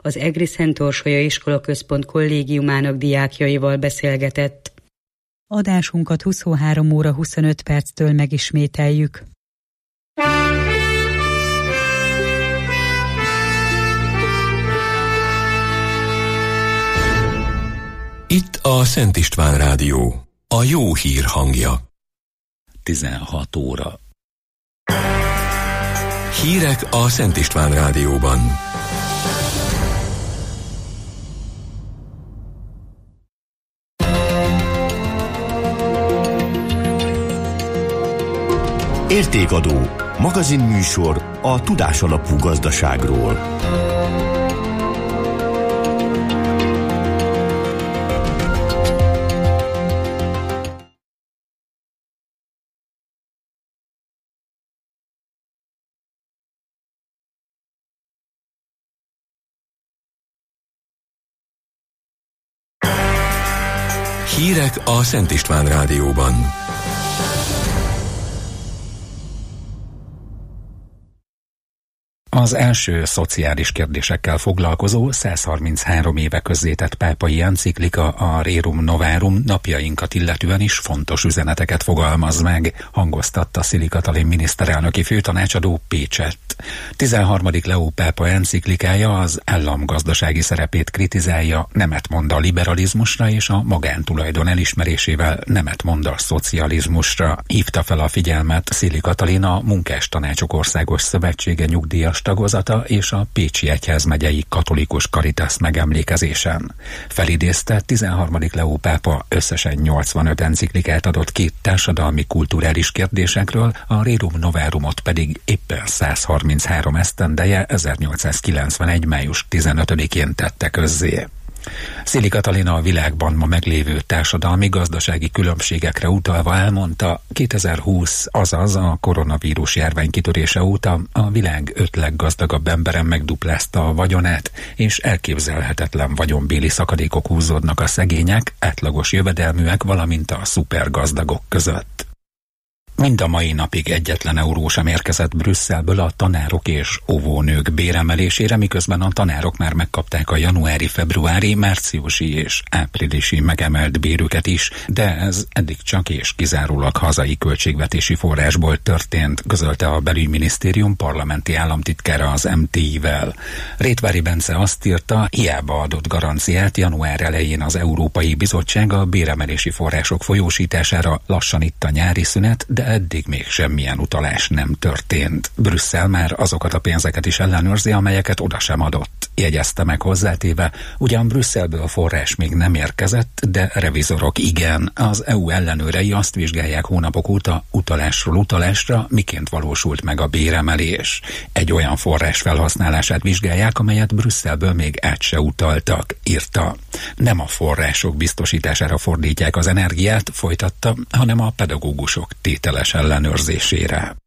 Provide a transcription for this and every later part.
az Egri Szent Orsolya Iskolaközpont kollégiumának diákjaival beszélgetett. Adásunkat 23 óra 25 perctől megismételjük. Itt a Szent István Rádió, a jó hír hangja. 16 óra. Hírek a Szent István Rádióban. Értékadó, magazinműsor a tudásalapú gazdaságról. Hírek a Szent István Rádióban. Az első szociális kérdésekkel foglalkozó 133 éve közzétett pápai enciklika, a Rerum Novarum napjainkat illetően is fontos üzeneteket fogalmaz meg, hangoztatta Szili Katalin miniszterelnöki főtanácsadó Pécsett. 13. Leó pápa enciklikája az államgazdasági szerepét kritizálja, nemet mond a liberalizmusra és a magántulajdon elismerésével nemet mond a szocializmusra. Hívta fel a figyelmet Szili Katalin a Munkástanácsok Országos Szövetsége nyugdíjas tagozata és a Pécsi Egyházmegyei Katolikus Caritas megemlékezésen. Felidézte, 13. Leó pápa összesen 85 enciklikát adott ki társadalmi kulturális kérdésekről, a Rerum Novarumot pedig éppen 133 esztendeje 1891. május 15-én tette közzé. Szili Katalin a világban ma meglévő társadalmi-gazdasági különbségekre utalva elmondta, 2020, azaz a koronavírus járvány kitörése óta a világ 5 leggazdagabb emberen megduplázta a vagyonát, és elképzelhetetlen vagyonbéli szakadékok húzódnak a szegények, átlagos jövedelműek, valamint a szupergazdagok között. Mind a mai napig egyetlen euró sem érkezett Brüsszelből a tanárok és óvónők béremelésére, miközben a tanárok már megkapták a januári, februári, márciusi és áprilisi megemelt bérüket is, de ez eddig csak és kizárólag hazai költségvetési forrásból történt, közölte a belügyminisztérium parlamenti államtitkára az MTI-vel. Rétvári Bence azt írta, hiába adott garanciát január elején az Európai Bizottság a béremelési források folyósítására, lassan itt a nyári szünet, de eddig még semmilyen utalás nem történt. Brüsszel már azokat a pénzeket is ellenőrzi, amelyeket oda sem adott, jegyezte meg hozzátéve, ugyan Brüsszelből forrás még nem érkezett, de revizorok igen. Az EU ellenőrei azt vizsgálják hónapok óta utalásról utalásra, miként valósult meg a béremelés. Egy olyan forrás felhasználását vizsgálják, amelyet Brüsszelből még át se utaltak, írta. Nem a források biztosítására fordítják az energiát, folytatta, hanem a pedagógusok tételes ellenőrzésére.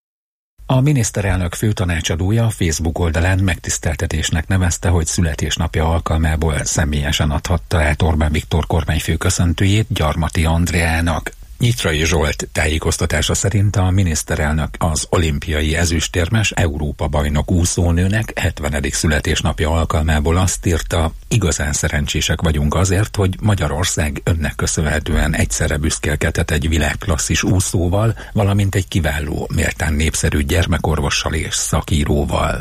A miniszterelnök főtanácsadója a Facebook oldalán megtiszteltetésnek nevezte, hogy születésnapja alkalmából személyesen adhatta át Orbán Viktor kormányfő köszöntőjét Gyarmati Andreának. Nyitrai Zsolt tájékoztatása szerint a miniszterelnök az olimpiai ezüstérmes Európa-bajnok úszónőnek 70. születésnapja alkalmából azt írta, igazán szerencsések vagyunk azért, hogy Magyarország önnek köszönhetően egyszerre büszkélkedhet egy világklasszis úszóval, valamint egy kiváló, méltán népszerű gyermekorvossal és szakíróval.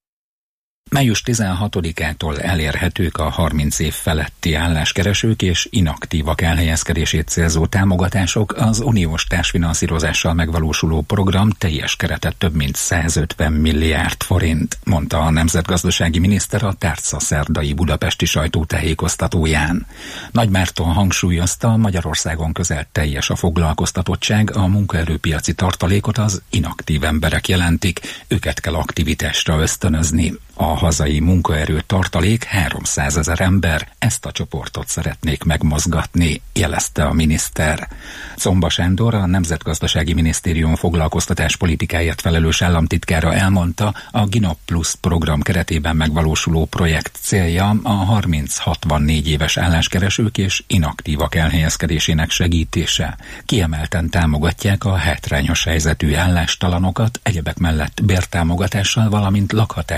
Május 16-ától elérhetők a 30 év feletti álláskeresők és inaktívak elhelyezkedését célzó támogatások, az uniós társfinanszírozással megvalósuló program teljes kerete több mint 150 milliárd forint, mondta a nemzetgazdasági miniszter a tárca szerdai budapesti sajtótájékoztatóján. Nagy Márton hangsúlyozta, Magyarországon közel teljes a foglalkoztatottság, a munkaerőpiaci tartalékot az inaktív emberek jelentik, őket kell aktivitásra ösztönözni. A hazai munkaerő tartalék 300 000 ember, ezt a csoportot szeretnék megmozgatni, jelezte a miniszter. Czomba Sándor, a Nemzetgazdasági Minisztérium foglalkoztatáspolitikáért felelős államtitkára elmondta, a GINOP Plus program keretében megvalósuló projekt célja a 30-64 éves álláskeresők és inaktívak elhelyezkedésének segítése. Kiemelten támogatják a hátrányos helyzetű állástalanokat, egyebek mellett bértámogatással, valamint lakhatási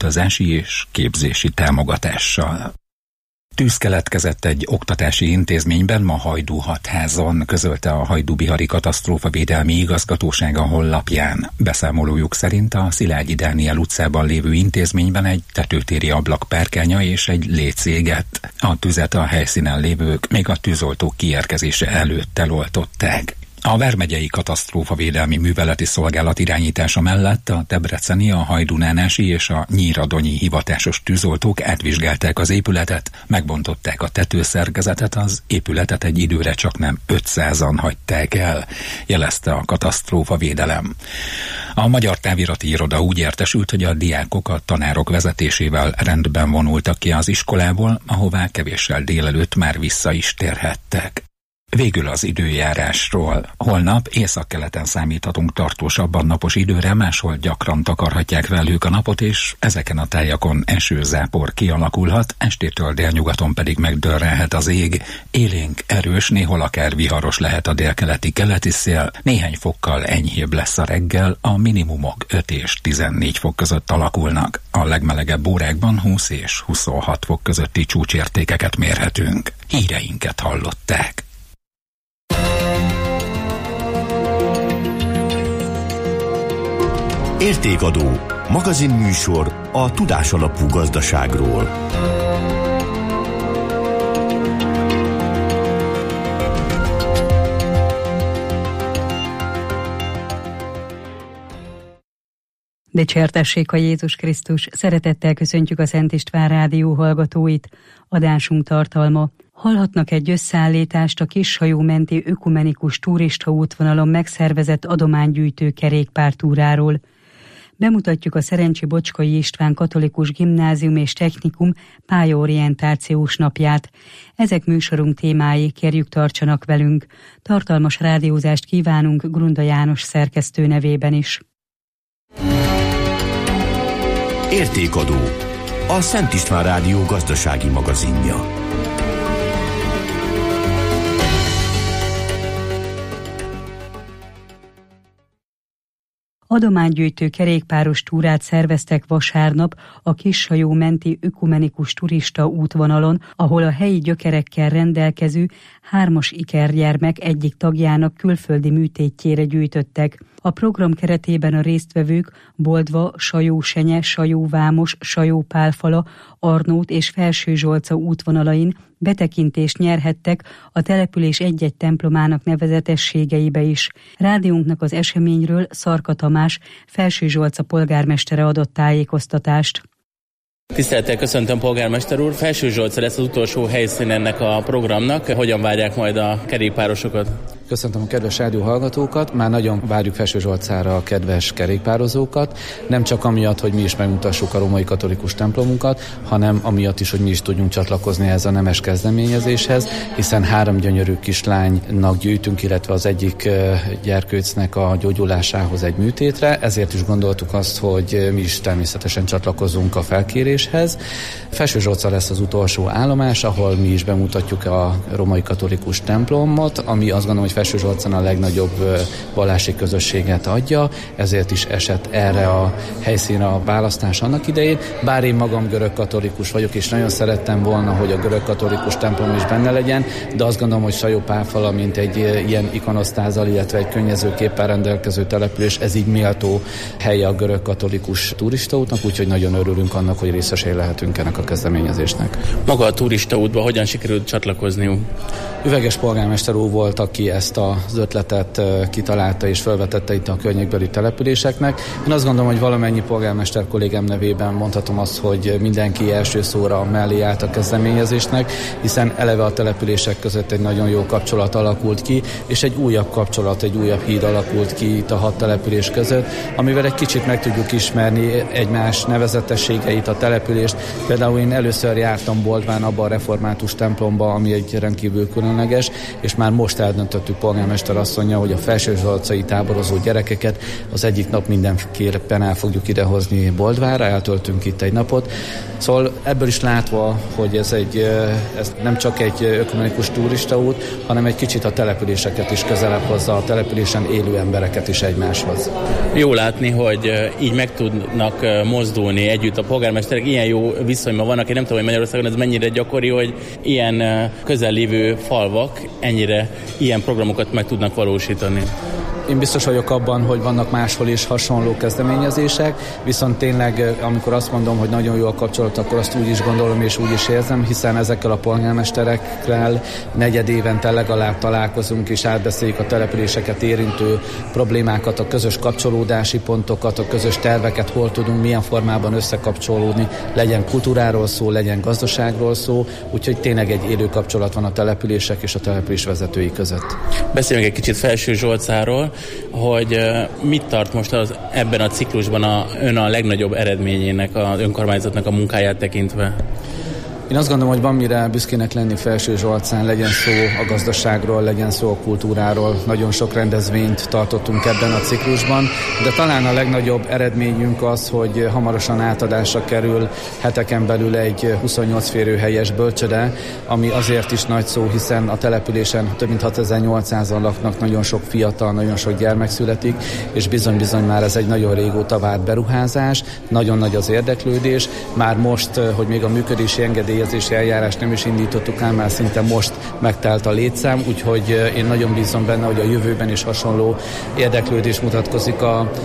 utazási és képzési támogatással. Tűz keletkezett egy oktatási intézményben ma Hajdú-Hatházon, közölte a Hajdú-Bihari Katasztrófavédelmi Igazgatóság a honlapján. Beszámolójuk szerint a Szilágyi Dániel utcában lévő intézményben egy tetőtéri ablakpárkánya és egy léc égett. A tüzet a helyszínen lévők még a tűzoltók kiérkezése előtt eloltották. A vármegyei katasztrófavédelmi műveleti szolgálat irányítása mellett a debreceni, a hajdunánási és a nyíradonyi hivatásos tűzoltók átvizsgálták az épületet, megbontották a tetőszerkezetet, az épületet egy időre csaknem 500-an hagyták el, jelezte a katasztrófavédelem. A Magyar Távirati Iroda úgy értesült, hogy a diákok a tanárok vezetésével rendben vonultak ki az iskolából, ahová kevéssel délelőtt már vissza is térhettek. Végül az időjárásról. Holnap északkeleten számíthatunk tartósabban napos időre, máshol gyakran takarhatják velük a napot, és ezeken a tájakon esőzápor kialakulhat, estétől délnyugaton pedig megdörrelhet az ég. Élénk, erős, néhol akár viharos lehet a délkeleti-keleti szél, néhány fokkal enyhébb lesz a reggel, a minimumok 5 és 14 fok között alakulnak. A legmelegebb órákban 20 és 26 fok közötti csúcsértékeket mérhetünk. Híreinket hallották. Értékadó, magazinműsor a tudásalapú gazdaságról. Dicsértessék a Jézus Krisztus! Szeretettel köszöntjük a Szent István Rádió hallgatóit. Adásunk tartalma: hallhatnak egy összeállítást a Kishajó menti ökumenikus turista útvonalon megszervezett adománygyűjtő kerékpártúráról. Bemutatjuk a Szerencsi Bocskai István Katolikus Gimnázium és Technikum pályaorientációs napját. Ezek műsorunk témái, kérjük tartsanak velünk. Tartalmas rádiózást kívánunk Grunda János szerkesztő nevében is. Értékadó, a Szent István Rádió gazdasági magazinja. Adománygyűjtő kerékpáros túrát szerveztek vasárnap a Kishajó menti ökumenikus turista útvonalon, ahol a helyi gyökerekkel rendelkező 3 ikergyermek egyik tagjának külföldi műtétjére gyűjtöttek. A program keretében a résztvevők Boldva, Sajó-Senye, Sajó-Vámos, Sajó-Pálfala, Arnót és Felső-Zsolca útvonalain betekintést nyerhettek a település egy-egy templomának nevezetességeibe is. Rádiónknak az eseményről Szarka Tamás, Felső-Zsolca polgármestere adott tájékoztatást. Tisztelettel köszöntöm, polgármester úr! Felső-Zsolca lesz az utolsó helyszín ennek a programnak. Hogyan várják majd a kerékpárosokat? Köszöntöm a kedves rádióhallgatókat, már nagyon várjuk Felső-Zsolcára a kedves kerékpározókat, nem csak amiatt, hogy mi is megmutassuk a római katolikus templomunkat, hanem amiatt is, hogy mi is tudjunk csatlakozni ehhez a nemes kezdeményezéshez, hiszen 3 gyönyörű kislánynak gyűjtünk, illetve az egyik gyerkőcnek a gyógyulásához egy műtétre, ezért is gondoltuk azt, hogy mi is természetesen csatlakozunk a felkéréshez. Felső-Zsolca lesz az utolsó állomás, ahol mi is bemutatjuk a római katolikus templomot, ami azt gondolom, hogy Felső-Zsolcán a legnagyobb vallási közösséget adja, ezért is esett erre a helyszínre a választás annak idején. Bár én magam görögkatolikus vagyok, és nagyon szerettem volna, hogy a görögkatolikus templom is benne legyen, de azt gondolom, hogy Sajó-Pálfala, mint egy ilyen ikonosztázzal, illetve egy könnyezőképpel rendelkező település, ez így méltó helye a görögkatolikus turistaútnak, úgyhogy nagyon örülünk annak, hogy részesei lehetünk ennek a kezdeményezésnek. Maga a turistaútba hogyan sikerült csatlakozniuk? Üveges polgármester úr volt, aki ezt az ötletet kitalálta és felvetette itt a környékbeli településeknek. Én azt gondolom, hogy valamennyi polgármester kollégám nevében mondhatom azt, hogy mindenki első szóra mellé állt a kezdeményezésnek, hiszen eleve a települések között egy nagyon jó kapcsolat alakult ki, és egy újabb kapcsolat, egy újabb híd alakult ki itt a 6 település között, amivel egy kicsit meg tudjuk ismerni egymás nevezetességeit, a települést. Például én először jártam Boldván abban a református templomba, ami egy rendkívül különleges, és már most eldöntöttük polgármester asszonya, hogy a felsőzsolcai táborozó gyerekeket az egyik nap mindenképpen el fogjuk idehozni Boldvára, eltöltünk itt egy napot. Szóval ebből is látva, hogy ez nem csak egy ökumenikus turistaút, hanem egy kicsit a településeket is közelebb hozza, a településen élő embereket is egymáshoz. Jó látni, hogy így meg tudnak mozdulni együtt a polgármesterek, ilyen jó viszonyban vannak. Én nem tudom, hogy Magyarországon ez mennyire gyakori, hogy ilyen közel lévő falvak ennyire ilyen programokat meg tudnak valósítani. Én biztos vagyok abban, hogy vannak máshol is hasonló kezdeményezések, viszont tényleg, amikor azt mondom, hogy nagyon jó a kapcsolat, akkor azt úgy is gondolom és úgy is érzem, hiszen ezekkel a polgármesterekkel negyed évente legalább találkozunk és átbeszéljük a településeket érintő problémákat, a közös kapcsolódási pontokat, a közös terveket, hol tudunk milyen formában összekapcsolódni, legyen kultúráról szó, legyen gazdaságról szó, úgyhogy tényleg egy élő kapcsolat van a települések és a település vezetői között. Beszéljünk egy kicsit Felsőzsolcáról, hogy mit tart most ebben a ciklusban ön a legnagyobb eredményének, az önkormányzatnak a munkáját tekintve? Én azt gondolom, hogy van mire büszkének lenni Felsőzsolcán, legyen szó a gazdaságról, legyen szó a kultúráról. Nagyon sok rendezvényt tartottunk ebben a ciklusban, de talán a legnagyobb eredményünk az, hogy hamarosan átadásra kerül heteken belül egy 28 férőhelyes bölcsöde, ami azért is nagy szó, hiszen a településen több mint 6800-an laknak, nagyon sok fiatal, nagyon sok gyermek születik, és bizony már ez egy nagyon régóta várt beruházás, nagyon nagy az érdeklődés. Már most, hogy még a működési engedélyezési eljárást nem is indítottuk, ám már szinte most megtelt a létszám, úgyhogy én nagyon bízom benne, hogy a jövőben is hasonló érdeklődés mutatkozik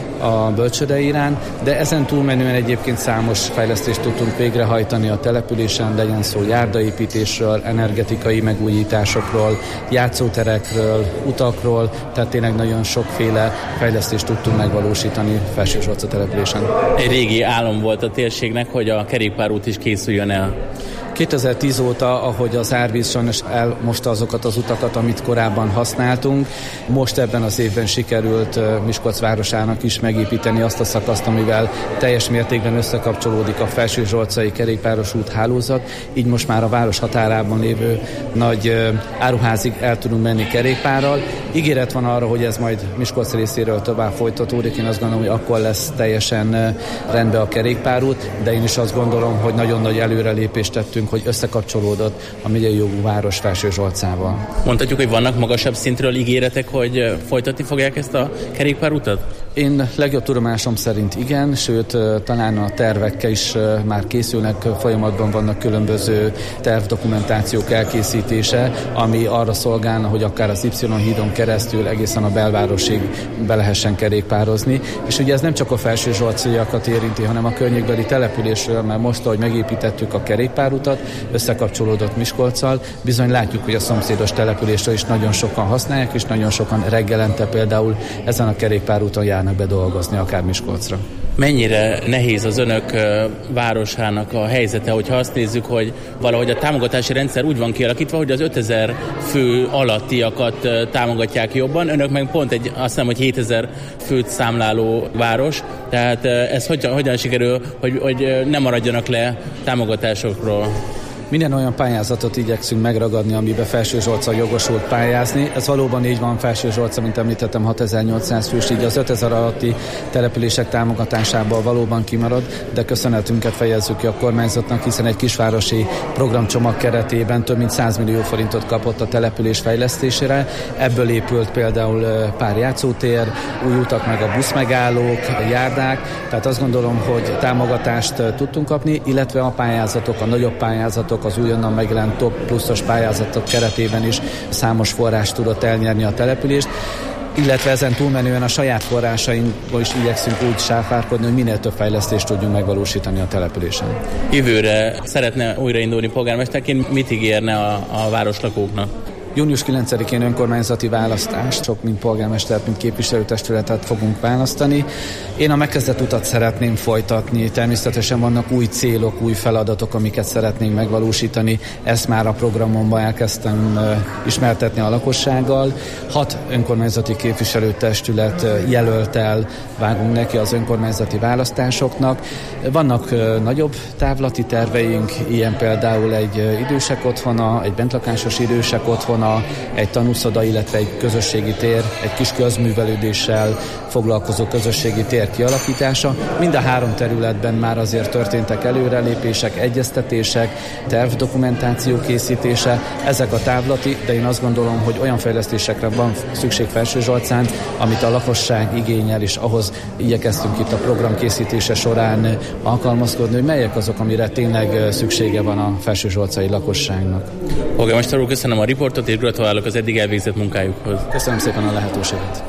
a bölcsöde iránt, de ezen túlmenően egyébként számos fejlesztést tudtunk végrehajtani a településen, legyen szó járdaépítésről, energetikai megújításokról, játszóterekről, utakról, tehát tényleg nagyon sokféle fejlesztést tudtunk megvalósítani Felsőzsolca településen. Egy régi álom volt a térségnek, hogy a kerékpárút is készüljön el. 2010 óta, ahogy az árvíz sajnos elmosta azokat az utakat, amit korábban használtunk, most ebben az évben sikerült Miskolc városának is megépíteni azt a szakaszt, amivel teljes mértékben összekapcsolódik a felsőzsolcai kerékpáros úthálózat, így most már a város határában lévő nagy áruházig el tudunk menni kerékpárral. Ígéret van arra, hogy ez majd Miskolc részéről tovább folytatódik. Én azt gondolom, hogy akkor lesz teljesen rendben a kerékpárút, de én is azt gondolom, hogy nagyon nagy előrelépést tettünk, hogy összekapcsolódott a megyei jogú város Felsőzsolcával. Mondhatjuk, hogy vannak magasabb szintről ígéretek, hogy folytatni fogják ezt a kerékpárutat? Én legjobb tudomásom szerint igen, sőt talán a tervekkel is már készülnek, folyamatban vannak különböző tervdokumentációk elkészítése, ami arra szolgálna, hogy akár az Y-hídon keresztül egészen a belvárosig be lehessen kerékpározni. És ugye ez nem csak a felsőzsolciakat érinti, hanem a környékbeli településről, mert most, ahogy megépítettük a kerékpárutat, összekapcsolódott Miskolccal, bizony látjuk, hogy a szomszédos településről is nagyon sokan használják, és nagyon sokan reggelente például ezen a kerékpárúton járnak be dolgozni, akár Miskolcra. Mennyire nehéz az önök városának a helyzete, hogyha azt nézzük, hogy valahogy a támogatási rendszer úgy van kialakítva, hogy az 5000 fő alattiakat támogatják jobban, önök meg pont azt hiszem, hogy 7000 főt számláló város, tehát ez hogyan sikerül, hogy ne maradjanak le támogatásokról? Minden olyan pályázatot igyekszünk megragadni, amiben Felsőzsolca jogosult pályázni. Ez valóban így van, Felsőzsolca, mint említettem, 6800 fős, így az 5000 alatti települések támogatásából valóban kimarad, de köszönetünket fejezzük ki a kormányzatnak, hiszen egy kisvárosi programcsomag keretében több mint 100 millió forintot kapott a település fejlesztésére. Ebből épült például pár játszótér, új utak, meg a buszmegállók, a járdák, tehát azt gondolom, hogy támogatást tudtunk kapni, illetve a pályázatok, a nagyobb pályázatok, az újonnan megjelent top pluszos pályázatok keretében is számos forrást tudott elnyerni a települést, illetve ezen túlmenően a saját forrásainkból is igyekszünk úgy sáfárkodni, hogy minél több fejlesztést tudjunk megvalósítani a településen. Jövőre szeretne újraindulni polgármesterként, mit ígérne a városlakóknak? Június 9-én önkormányzati választást, sok mint polgármestert, mint képviselőtestületet fogunk választani. Én a megkezdett utat szeretném folytatni, természetesen vannak új célok, új feladatok, amiket szeretnénk megvalósítani. Ezt már a programomban elkezdtem ismertetni a lakossággal. 6 önkormányzati képviselőtestület jelöltel vágunk neki az önkormányzati választásoknak. Vannak nagyobb távlati terveink, ilyen például egy idősek otthona, egy bentlakásos idősek otthona, zóna, egy tanúszoda, illetve egy közösségi tér, egy kis közművelődéssel foglalkozó közösségi tér kialakítása. Mind a 3 területben már azért történtek előrelépések, egyeztetések, tervdokumentáció készítése, ezek a távlati, de én azt gondolom, hogy olyan fejlesztésekre van szükség Felsőzsolcán, amit a lakosság igényel, és ahhoz igyekeztünk itt a program készítése során alkalmazkodni, hogy melyek azok, amire tényleg szüksége van a felsőzsolcai lakosságnak. Polgármester úr, köszönöm a riportot, és gratulálok az eddig elvégzett munkájukhoz. Köszönöm szépen a lehetőséget.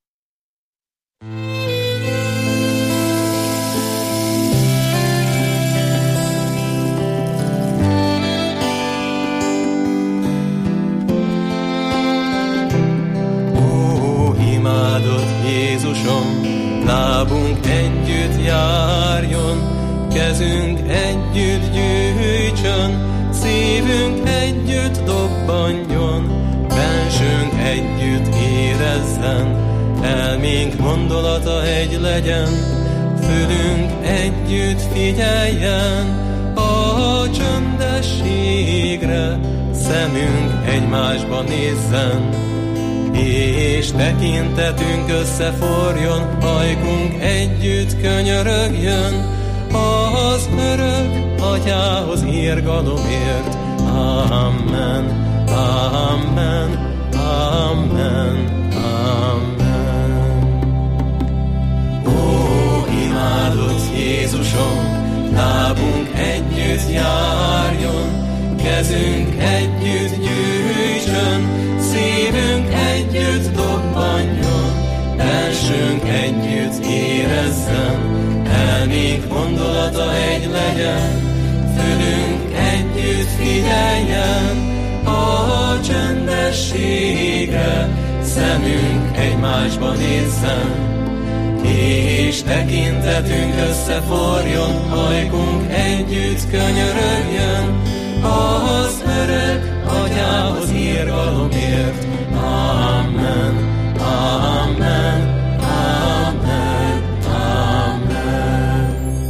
Lábunk együtt járjon, kezünk együtt gyűjtsön, szívünk együtt dobbanjon, bensőnk együtt érezzen, elménk gondolata egy legyen, fülünk együtt figyeljen a csöndességre, szemünk egymásba nézzen, és tekintetünk összeforjon, ajkunk együtt könyörögjön, az örök Atyához irgalomért. Amen, amen, amen, amen. Ó, imádott Jézusom, lábunk együtt járjon, kezünk együtt gyűjtsön, szívünk együtt dobbanjon, bensőnk együtt érezzen, elménk gondolata egy legyen, fülünk együtt figyeljen a csendességre, szemünk egymásba nézzen, és tekintetünk összeforjon, ajkunk együtt könyörögjön, az örök Atyához irgalomért. Amen, amen, amen, amen.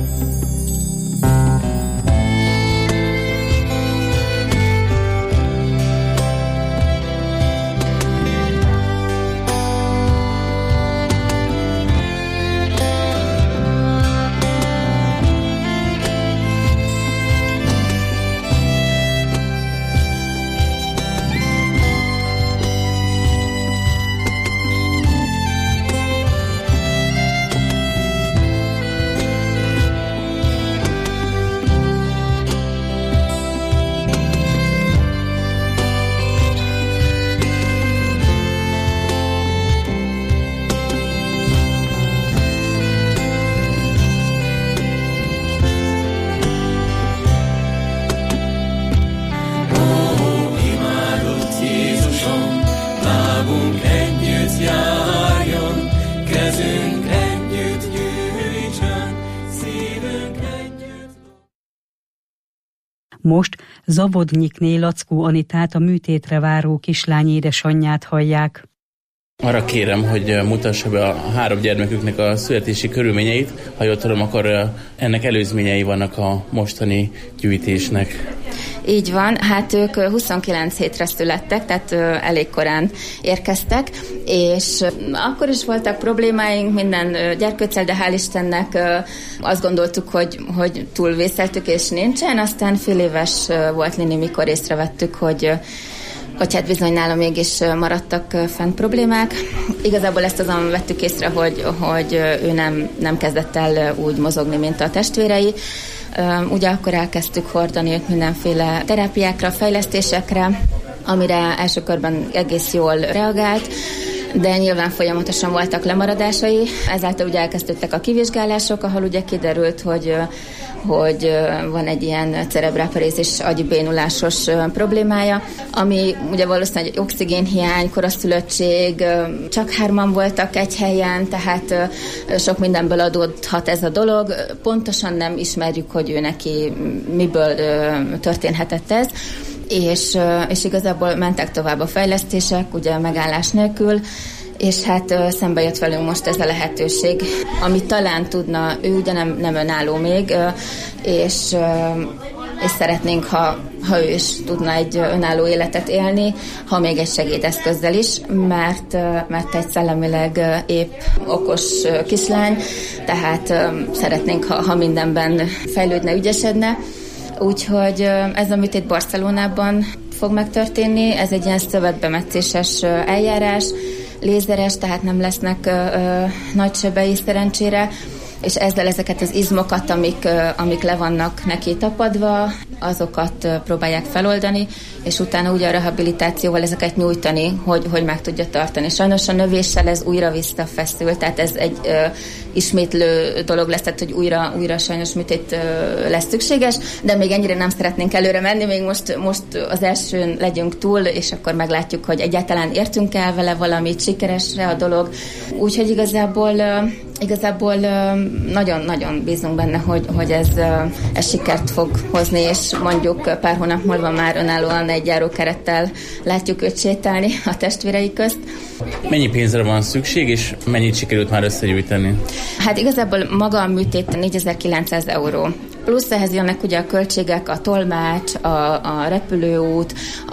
Most Zavodnyikné Lackó Anitát, a műtétre váró kislány édesanyját hallják. Arra kérem, hogy mutassa be a 3 gyermeküknek a születési körülményeit. Ha jól tudom, akkor ennek előzményei vannak a mostani gyűjtésnek. Így van, hát ők 29 hétre születtek, tehát elég korán érkeztek, és akkor is voltak problémáink minden gyerkőccel, de hál' Istennek azt gondoltuk, hogy túlvészeltük, és nincsen. Aztán fél éves volt Lini, mikor észrevettük, hogy hát bizony nála mégis maradtak fent problémák. Igazából ezt azon vettük észre, hogy ő nem kezdett el úgy mozogni, mint a testvérei. Ugye akkor elkezdtük hordani őt mindenféle terápiákra, fejlesztésekre, amire első körben egész jól reagált, de nyilván folyamatosan voltak lemaradásai. Ezáltal ugye elkezdődtek a kivizsgálások, ahol ugye kiderült, hogy van egy ilyen cerebrálparézis, agybénulásos problémája, ami ugye valószínűleg egy oxigénhiány, koraszülöttség, csak 3 voltak egy helyen, tehát sok mindenből adódhat ez a dolog. Pontosan nem ismerjük, hogy ő neki miből történhetett ez, és igazából mentek tovább a fejlesztések, ugye megállás nélkül, és hát szembe jött velünk most ez a lehetőség, amit talán tudna, ő ugye nem önálló még, és és szeretnénk, ha ő is tudna egy önálló életet élni, ha még egy segédeszközzel is, mert egy szellemileg épp, okos kislány, tehát szeretnénk, ha mindenben fejlődne, ügyesedne. Úgyhogy ez a műtét Barcelonában fog megtörténni, ez egy ilyen szövetbemetszéses eljárás, lézeres, tehát nem lesznek nagy sebei szerencsére, és ezzel ezeket az izmokat, amik le vannak neki tapadva, azokat próbálják feloldani, és utána ugye a rehabilitációval ezeket nyújtani, hogy meg tudja tartani. Sajnos a növéssel ez újra visszafeszül, tehát ez egy ismétlő dolog lesz, tehát hogy újra sajnos műtét lesz szükséges, de még ennyire nem szeretnénk előre menni, még most az elsőn legyünk túl, és akkor meglátjuk, hogy egyáltalán értünk el vele valamit, sikeresre a dolog. Úgyhogy igazából nagyon-nagyon bízunk benne, hogy ez sikert fog hozni, és mondjuk pár hónap múlva már önállóan egy járókerettel látjuk őt sétálni a testvérei közt. Mennyi pénzre van szükség, és mennyit sikerült már összegyűjteni? Hát igazából maga a műtét 4900 euró. Plusz ehhez jönnek ugye a költségek, a tolmács, a repülőút,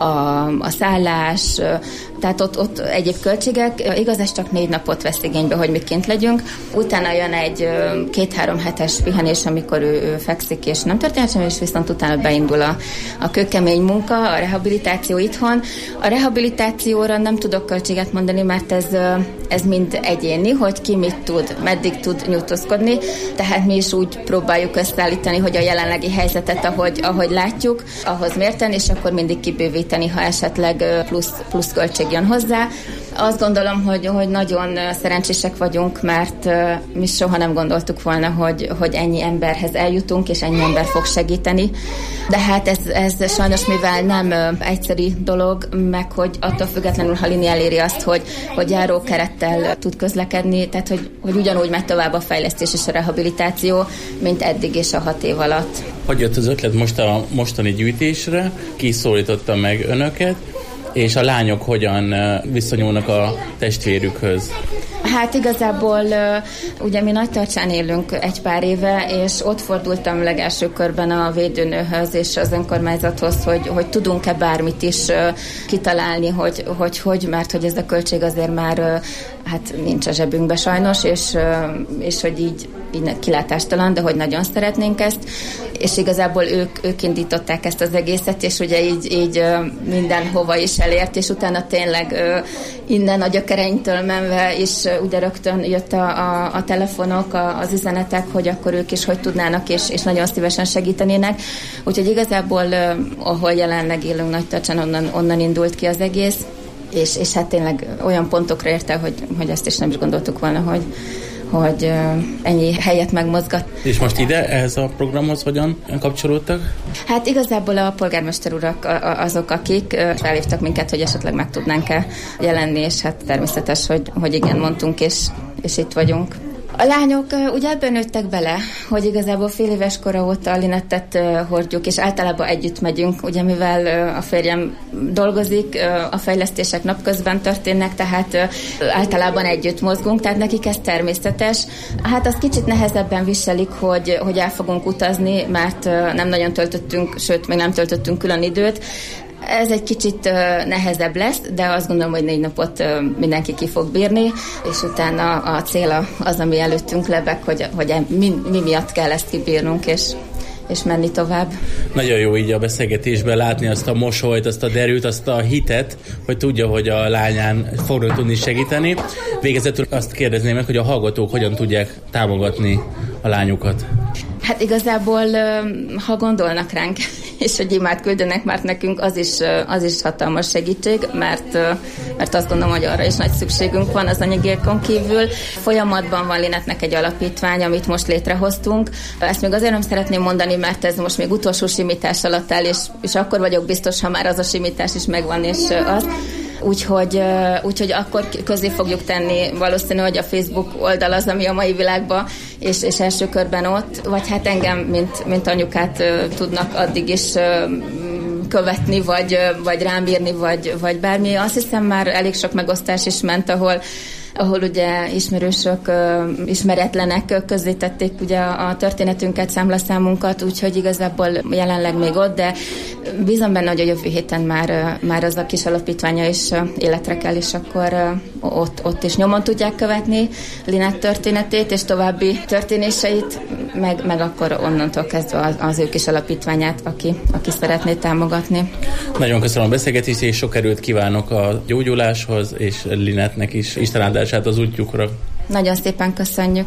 a szállás, tehát ott egyéb költségek. Igaz, ez csak 4 napot vesz igénybe, hogy mi kint legyünk. Utána jön egy 2-3 hetes pihenés, amikor ő fekszik, és nem történik semmi, és viszont utána beindul a kőkemény munka, a rehabilitáció itthon. A rehabilitációra nem tudok költséget mondani, mert ez mind egyéni, hogy ki mit tud, meddig tud nyújtózkodni. Tehát mi is úgy próbáljuk összeállítani, hogy a jelenlegi helyzetet, ahogy látjuk, ahhoz mérten, és akkor mindig kibővíteni, ha esetleg plusz költség jön hozzá. Azt gondolom, hogy nagyon szerencsések vagyunk, mert mi soha nem gondoltuk volna, hogy ennyi emberhez eljutunk, és ennyi ember fog segíteni. De hát ez sajnos, mivel nem egyszerű dolog, meg hogy attól függetlenül, ha Lini eléri azt, hogy járókerettel tud közlekedni, tehát hogy ugyanúgy megy tovább a fejlesztés és a rehabilitáció, mint eddig és a 6 év alatt. Hogy jött az ötlet most a mostani gyűjtésre? Ki szólította meg önöket? És a lányok hogyan viszonyulnak a testvérükhöz? Hát igazából ugye mi Nagytartsán élünk egy pár éve, és ott fordultam legelső körben a védőnőhöz és az önkormányzathoz, hogy tudunk-e bármit is kitalálni, hogy mert hogy ez a költség azért már hát nincs a zsebünkbe sajnos, és hogy így kilátástalan, de hogy nagyon szeretnénk ezt, és igazából ők indították ezt az egészet, és ugye így mindenhova is elért, és utána tényleg innen a gyökereinktől menve is ugye rögtön jött a telefonok, az üzenetek, hogy akkor ők is hogy tudnának, és nagyon szívesen segítenének. Úgyhogy igazából, ahol jelenleg élünk Nagytartsán, onnan indult ki az egész, és hát tényleg olyan pontokra érte, hogy ezt is nem is gondoltuk volna, hogy ennyi helyet megmozgat. És most ide, ehhez a programhoz hogyan kapcsolódtak? Hát igazából a polgármester urak azok, akik felhívtak minket, hogy esetleg meg tudnánk-e jelenni, és hát természetes, hogy igen, mondtunk, és itt vagyunk. A lányok ugye ebben nőttek bele, hogy igazából fél éves kora óta a Linettet hordjuk, és általában együtt megyünk, ugye mivel a férjem dolgozik, a fejlesztések napközben történnek, tehát általában együtt mozgunk, tehát nekik ez természetes. Hát az kicsit nehezebben viselik, hogy el fogunk utazni, mert nem nagyon töltöttünk, sőt, még nem töltöttünk külön időt. Ez egy kicsit nehezebb lesz, de azt gondolom, hogy 4 napot mindenki ki fog bírni, és utána a cél az, ami előttünk lebeg, hogy mi miatt kell ezt kibírnunk, és menni tovább. Nagyon jó így a beszélgetésben látni azt a mosolyt, azt a derűt, azt a hitet, hogy tudja, hogy a lányán fognak tudni segíteni. Végezetül azt kérdezném meg, hogy a hallgatók hogyan tudják támogatni a lányukat. Hát igazából, ha gondolnak ránk, és hogy imát küldenek, mert nekünk az is hatalmas segítség, mert azt gondolom, hogy arra is nagy szükségünk van az anyagiakon kívül. Folyamatban van Linetnek egy alapítvány, amit most létrehoztunk. Ezt még azért nem szeretném mondani, mert ez most még utolsó simítás alatt áll, és akkor vagyok biztos, ha már az a simítás is megvan, és az. Úgyhogy akkor közé fogjuk tenni valószínű, hogy a Facebook oldal az, ami a mai világban, és első körben ott, vagy hát engem, mint anyukát tudnak addig is követni, vagy rám írni, vagy bármi. Azt hiszem már elég sok megosztás is ment, ahol ahol ugye ismerősök, ismeretlenek közzétették ugye a történetünket, számlaszámunkat, úgyhogy igazából jelenleg még ott, de bízom benne, hogy a jövő héten már az a kis alapítványa is életre kell, és akkor ott is nyomon tudják követni Linett történetét, és további történéseit, meg akkor onnantól kezdve az ő kis alapítványát, aki szeretné támogatni. Nagyon köszönöm a beszélgetést, és sok erőt kívánok a gyógyuláshoz, és Linettnek is Isten áldását az útjukra. Nagyon szépen köszönjük.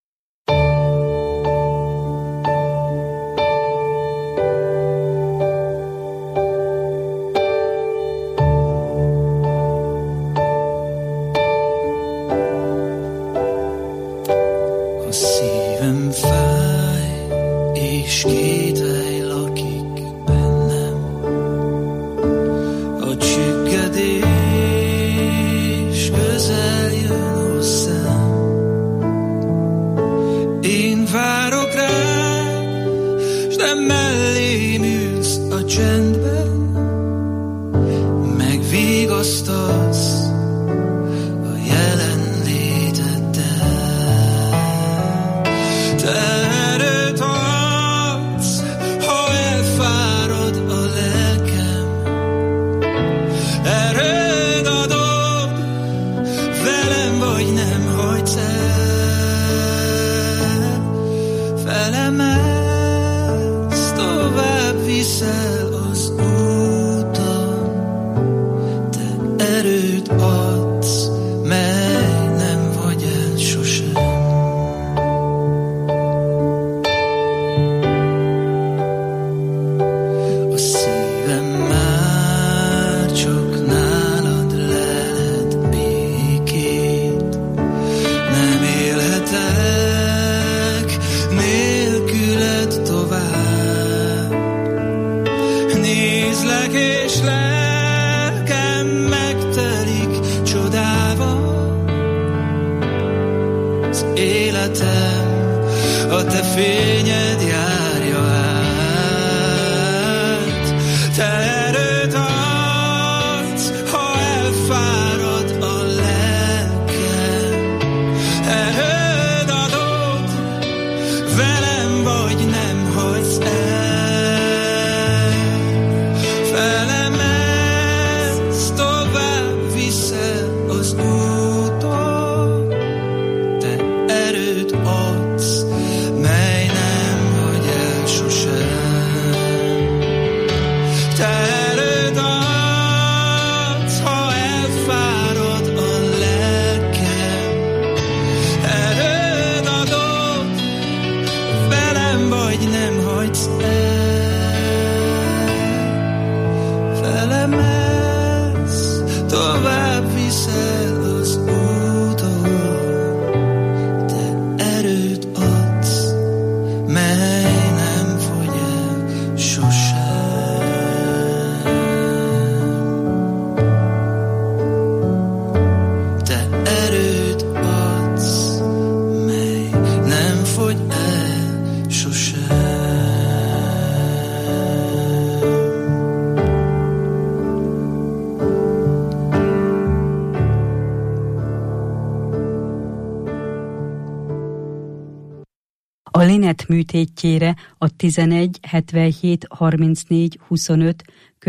A Linett műtétjére a 11 77 34 25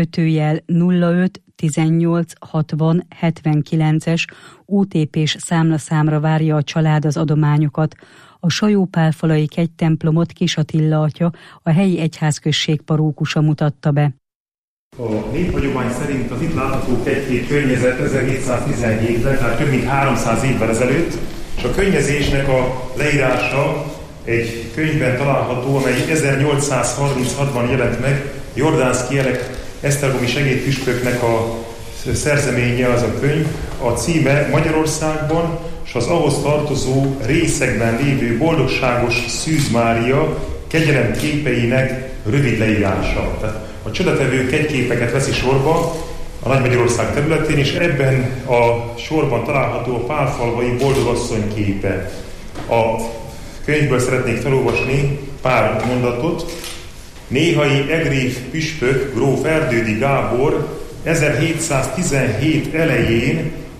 /05 18 60 79-es OTP-s számlaszámra várja a család az adományokat. A Sajópálfalai kegytemplomot Kis Attila atya, a helyi egyházközség parókusa mutatta be. A néphagyomány szerint az itt látható kegykép környezett 1717-ben, tehát több mint 300 évvel ezelőtt, és a könnyezésnek a leírása egy könyvben található, amely 1836-ban jelent meg, Jordánszky Elek esztergomi segédpüspöknek a szerzeménye az a könyv. A címe Magyarországban és az ahhoz tartozó részekben lévő boldogságos Szűz Mária kegyelem képeinek rövid leírása. Tehát a csodatevő kegyképeket veszi sorba a Nagy-Magyarország területén, és ebben a sorban található a pálfalvai boldogasszony képe. A könyvből szeretnék felolvasni pár mondatot. Néhai egréf püspök, gróf Erdődy Gábor 1717 elején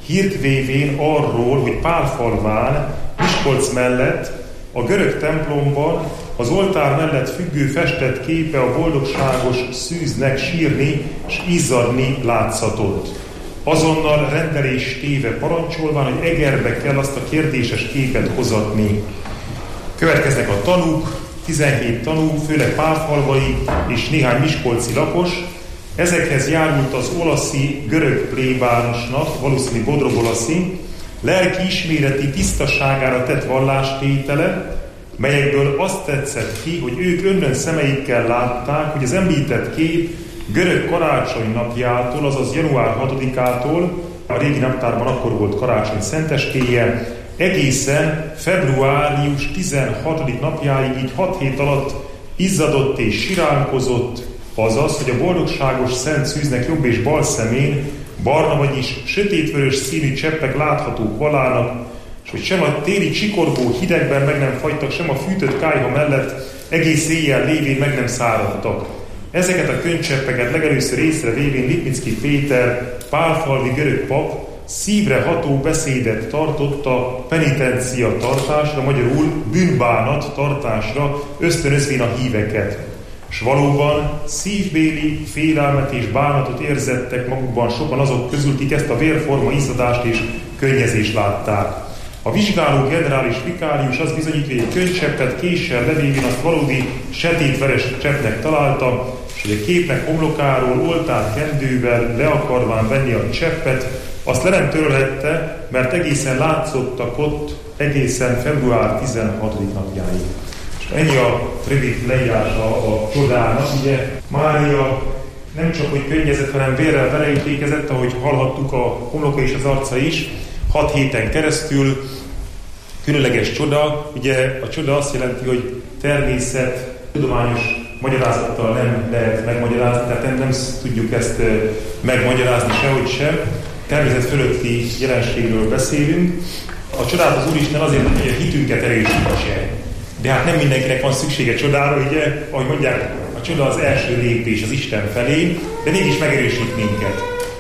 hírt vévén arról, hogy Pálfalván, Miskolc mellett, a görög templomban az oltár mellett függő festett képe a boldogságos szűznek sírni és izzadni látszatott. Azonnal rendelés téve parancsolván, hogy Egerbe kell azt a kérdéses képet hozatni. Következnek a tanúk, 17 tanú, főleg pálfalvai és néhány miskolci lakos. Ezekhez járult az olaszi görög plébánosnak, valószínű Bodrogolaszi, lelki isméreti tisztaságára tett vallástétele, melyekből azt tetszett ki, hogy ők önnön szemeikkel látták, hogy az említett kép görög karácsony napjától, azaz január 6-ától, a régi naptárban akkor volt karácsony szentestéje, egészen februárius 16. napjáig, így 6 hét alatt izzadott és siránkozott, azaz, hogy a boldogságos szent szűznek jobb és bal szemén barna, vagyis sötétvörös színű cseppek láthatók valának, és hogy sem a téli csikorgó hidegben meg nem fagytak, sem a fűtött kályha mellett egész éjjel lévén meg nem száradtak. Ezeket a könycseppeket legelőször észrevévén Lipnicki Péter, pálfalvi görög pap szívre ható beszédet tartott a penitencia tartásra, magyarul bűnbánat tartásra, ösztönözvén a híveket. És valóban szívbéli félelmet és bánatot érzettek magukban sokan azok közül, akik ezt a vérforma izzadást és könnyezést látták. A vizsgáló generális vikárius azt bizonyítja, hogy egy könycseppet késsel levévén azt valódi sötétveres cseppnek találta, és hogy a képnek homlokáról oltár kendővel le akarván venni a cseppet, azt le nem törölhette, mert egészen látszottak ott egészen február 16. napjáig. És ennyi a rövid leírása a csodának. Ugye Mária nem csak hogy könnyezett, hanem vérrel beleítékezett, ahogy hallhattuk, a homloka és az arca is, 6 héten keresztül. Különleges csoda. Ugye a csoda azt jelenti, hogy természet tudományos magyarázattal nem lehet megmagyarázni, tehát nem tudjuk ezt megmagyarázni sehogy sem. Természet fölötti jelenségről beszélünk. A csodát az Úristen azért, hogy a hitünket erősítse. De hát nem mindenkinek van szüksége csodára, ugye, ahogy mondják, a csoda az első lépés az Isten felé, de mégis megerősít minket.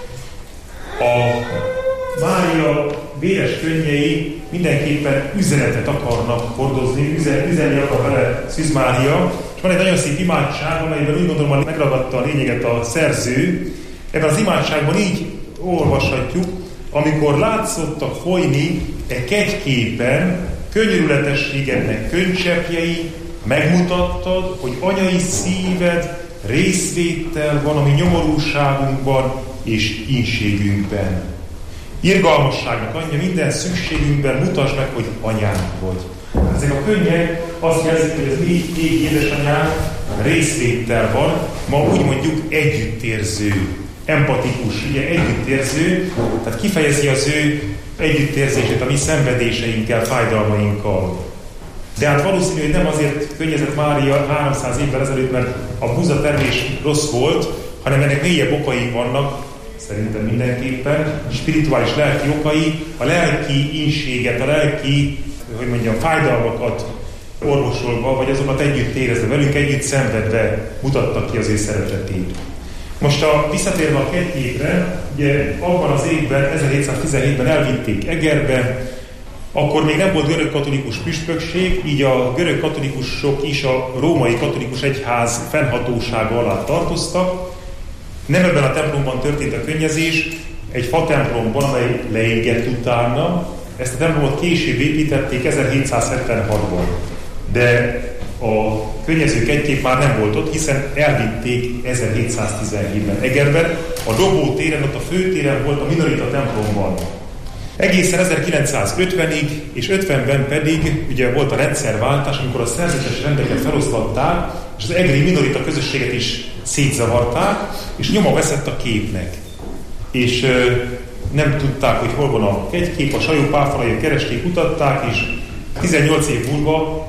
A Mária véres könnyei mindenképpen üzenetet akarnak hordozni, üzenni akar vele Szűz Mária, és van egy nagyon szép imádság, amelyben úgy gondolom, hogy megragadta a lényeget a szerző. Ebben az imádságban így olvashatjuk, amikor látszottak folyni egy kegyképen könyörületességednek könycseppjei, megmutattad, hogy anyai szíved részvéttel van a mi nyomorúságunkban és ínségünkben. Irgalmasságnak anyja, minden szükségünkben mutasd meg, hogy anyánk vagy. Ezek a könnyek azt jelzik, hogy az mi édesanyánk részvéttel van, ma úgy mondjuk együttérző, empatikus, ugye együttérző, tehát kifejezi az ő együttérzését a mi szenvedéseinkkel, fájdalmainkkal. De hát valószínű, hogy nem azért könnyezett Mária 300 évvel ezelőtt, mert a búzatermés rossz volt, hanem ennek mélyebb okai vannak, szerintem mindenképpen, spirituális lelki okai, a lelki ínséget, a lelki, hogy mondjam, fájdalmakat orvosolva, vagy azokat együtt érezve, velünk együtt szenvedve mutattak ki az ő szeretetét. Most visszatérve a kegyképre, ugye abban az évben, 1717-ben elvitték Egerbe, akkor még nem volt görög-katolikus püspökség, így a görög-katolikusok is a római katolikus egyház fennhatósága alá tartoztak. Nem ebben a templomban történt a könnyezés, egy fatemplomban, amely leégett utána. Ezt a templomot később építették 1776-ban. De a könnyező kegykép már nem volt ott, hiszen elvitték 1717-ben Egerben. A Dobó téren, ott a főtéren volt a minorita templomban. Egészen 1950-ig, és 50-ben pedig ugye volt a rendszerváltás, amikor a szerzetes rendeket feloszlatták, és az egri minorita közösséget is szétzavarták, és nyoma veszett a képnek. És nem tudták, hogy hol van a kegykép, a Sajó Páfalai keresték, kutatták, és 18 év múlva,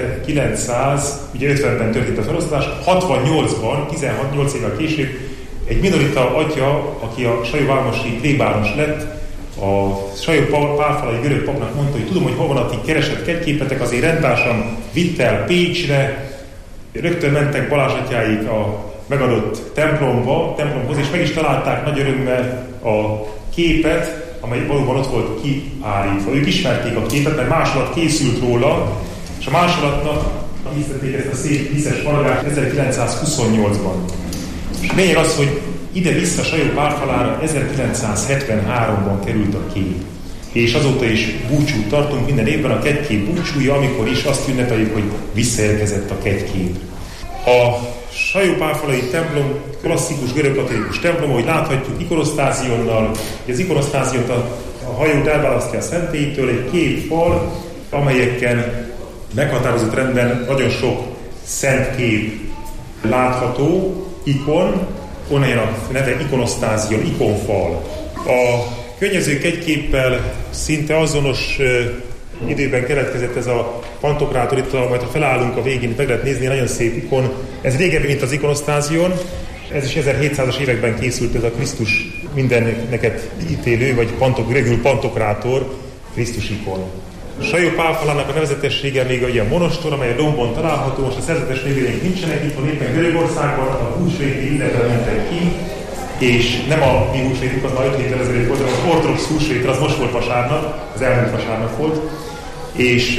1950-ben történt a felosztás, 68-ban, 16-8 évvel később egy minorita atya, aki a Sajó-Vámosi plébános lett, a Sajó Páfalai görög papnak mondta, hogy tudom, hogy hol van a ti keresett kegyképetek, azért rendtársan vitt el Pécsre, rögtön mentek Balázs atyáik a megadott templomhoz, és meg is találták nagy örömmel a képet, amely valóban ott volt kiállítva. Ők ismerték a képet, mert másolat készült róla, és a másolatnak készítették ezt a szép díszes faragást 1928-ban. És lényeg az, hogy ide-vissza Sajó Pálfalára 1973-ban került a kép. És azóta is búcsút tartunk minden évben, a kegykép búcsúja, amikor is azt ünnepeljük, hogy visszaérkezett a kegykép. A Sajó-Pálfalai templom klasszikus görögkatolikus templom, ahogy láthatjuk, ikonosztázionnal, az ikonosztáziont a hajót elválasztja a szentélytől, egy két fal, amelyeken meghatározott rendben nagyon sok szent kép látható, ikon, onnan jön a neve ikonosztázion, ikonfal. A könnyező kegyképpel szinte azonos időben keletkezett ez a pantokrátor, itt majd ha felállunk a végén, meg lehet nézni, nagyon szép ikon. Ez régebbi, mint az ikonosztázion. Ez is 1700-as években készült ez a Krisztus mindenneket ítélő, vagy görögül pantokrátor, Krisztus ikon. Sajó Pálfalának a nevezetessége még a ilyen monostor, amely a dombon található, most a szerzetes névjeleink nincsenek, itt van éppen Görögországban, a húsvéti ünnepre mentek ki, és nem a mi húsvétünk, az már 5 héttel ezelőtt volt, az ortodox húsvétre, az most volt vasárnap, az elmúlt vasárnap volt, és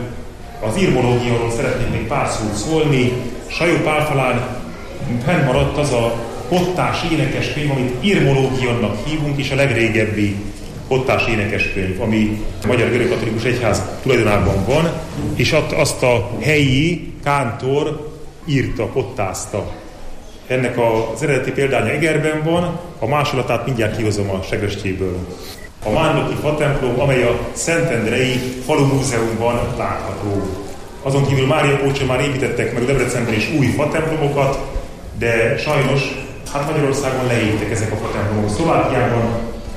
az irmológiáról szeretnék még pár szót szólni. Sajó Pálfalán fennmaradt az a kottás énekeskönyv, amit irmológiának hívunk, és a legrégebbi kottás énekeskönyv, ami a Magyar Görögkatolikus Egyház tulajdonában van, és azt a helyi kántor írta, kottázta. Ennek az eredeti példánya Egerben van, a másolatát mindjárt kihozom a segrestjéből. A Mánnoki fatemplom, amely a Szentendrei Falu Múzeumban látható. Azon kívül Mária Pócson már építettek meg Debrecenben is új fatemplomokat, de sajnos Magyarországon leégtek ezek a fatemplomok. Szlovákiában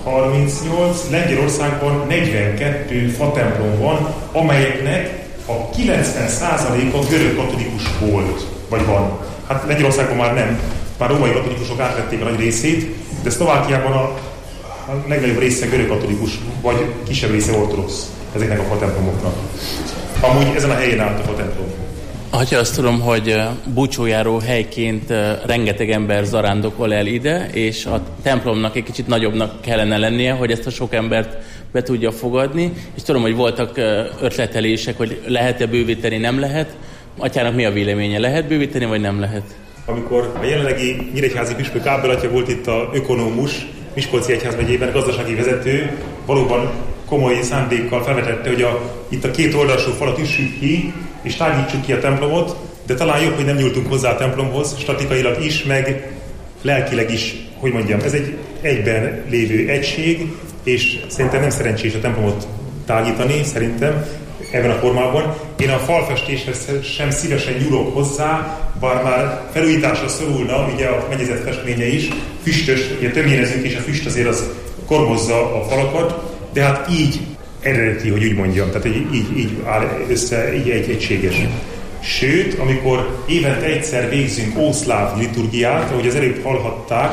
38, Lengyelországban 42 fatemplom van, amelyeknek a 90%-a görögkatolikus volt, vagy van. Lengyelországban már nem, már római katolikusok átvették a nagy részét, de Szlovákiában a legnagyobb része görögkatolikus, vagy kisebb része ortodox ezeknek a fatemplomoknak. Amúgy ezen a helyen állt a fatemplom. Atya, azt tudom, hogy búcsújáró helyként rengeteg ember zarándokol el ide, és a templomnak egy kicsit nagyobbnak kellene lennie, hogy ezt a sok embert be tudja fogadni, és tudom, hogy voltak ötletelések, hogy lehet-e bővíteni, nem lehet. Atyának mi a véleménye? Lehet bővíteni, vagy nem lehet? Amikor a jelenlegi nyíregyházi püspök Ábel atya volt itt a ökonómus, Miskolci Egyházmegyében gazdasági vezető, valóban komoly szándékkal felvetette, hogy itt a két oldalsó falat üssük ki, és tágítsuk ki a templomot, de talán jobb, hogy nem nyúltunk hozzá a templomhoz, statikailag is, meg lelkileg is, hogy mondjam, ez egy egyben lévő egység, és szerintem nem szerencsés a templomot tágítani, szerintem, ebben a formában. Én a falfestéshez sem szívesen nyúlok hozzá, bár már felújításra szorulna, ugye a mennyezet festménye is, füstös, ugye töményezünk, és a füst azért az kormozza a falakat, de hát így eredeti, hogy úgy mondjam, tehát így áll össze, így egységes. Sőt, amikor évente egyszer végzünk ószláv liturgiát, ahogy az előbb hallhatták,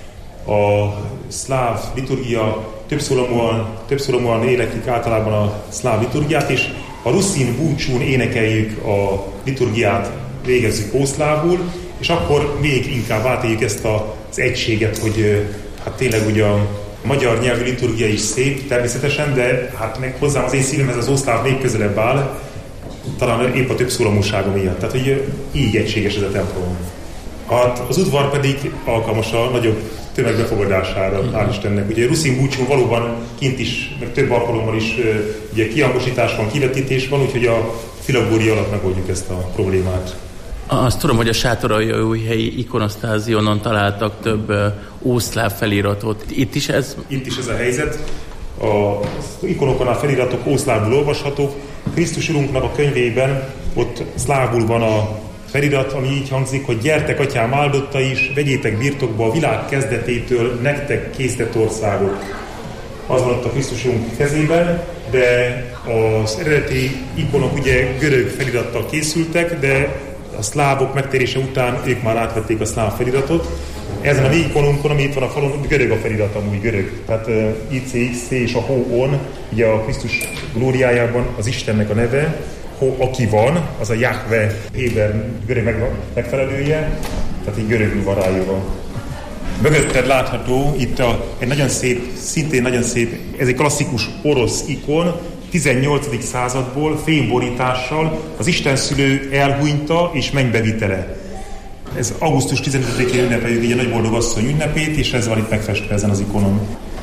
a szláv liturgia többszólomúan éneklik általában a szláv liturgiát, és a ruszin búcsún énekeljük a liturgiát, végezzük ószlávul, és akkor még inkább átéljük ezt az egységet, hogy hát tényleg ugye a magyar nyelvű liturgia is szép természetesen, de hát meg hozzám az én szívemhez az ószláv még közelebb áll, talán épp a többszólomúsága miatt. Tehát, hogy így egységes ez a templom. Hát az udvar pedig alkalmas a nagyobb tömegbefogadására, hál' Istennek. Ugye ruszin búcsún valóban kint is, meg több alkalommal is ugye kihangosítás van, kivetítés van, úgyhogy a filagória alatt megoldjuk ezt a problémát. Azt tudom, hogy a Sátoraljaújhelyi ikonosztázionon találtak több ószláv feliratot. Itt is ez? Itt is ez a helyzet. Az ikonokon a feliratok ószlávul olvashatók. Krisztus Urunknak a könyvében ott szlávul van a felirat, ami így hangzik, hogy gyertek, atyám áldotta is, vegyétek birtokba a világ kezdetétől nektek készített országot. Az van ott a Krisztusunk kezében, de az eredeti ikonok ugye görög felirattal készültek, de a szlávok megtérése után ők már átvették a szláv feliratot. Ezen a mi ikonunkon, ami itt van a falon, görög a felirat, amúgy görög. Tehát ICXC és a Ho-on, ugye a Krisztus glóriájában az Istennek a neve, aki van, az a Jahve héber görög megfelelője, tehát így görögül van ráírva. Mögötted látható itt egy nagyon szép, szintén nagyon szép, ez egy klasszikus orosz ikon, 18. századból fémborítással az istenszülő elhunyta és mennybevitele. Ez augusztus 15-én ünnepeljük így a Nagyboldog Asszony ünnepét, és ez van itt megfestve ezen az ikonon.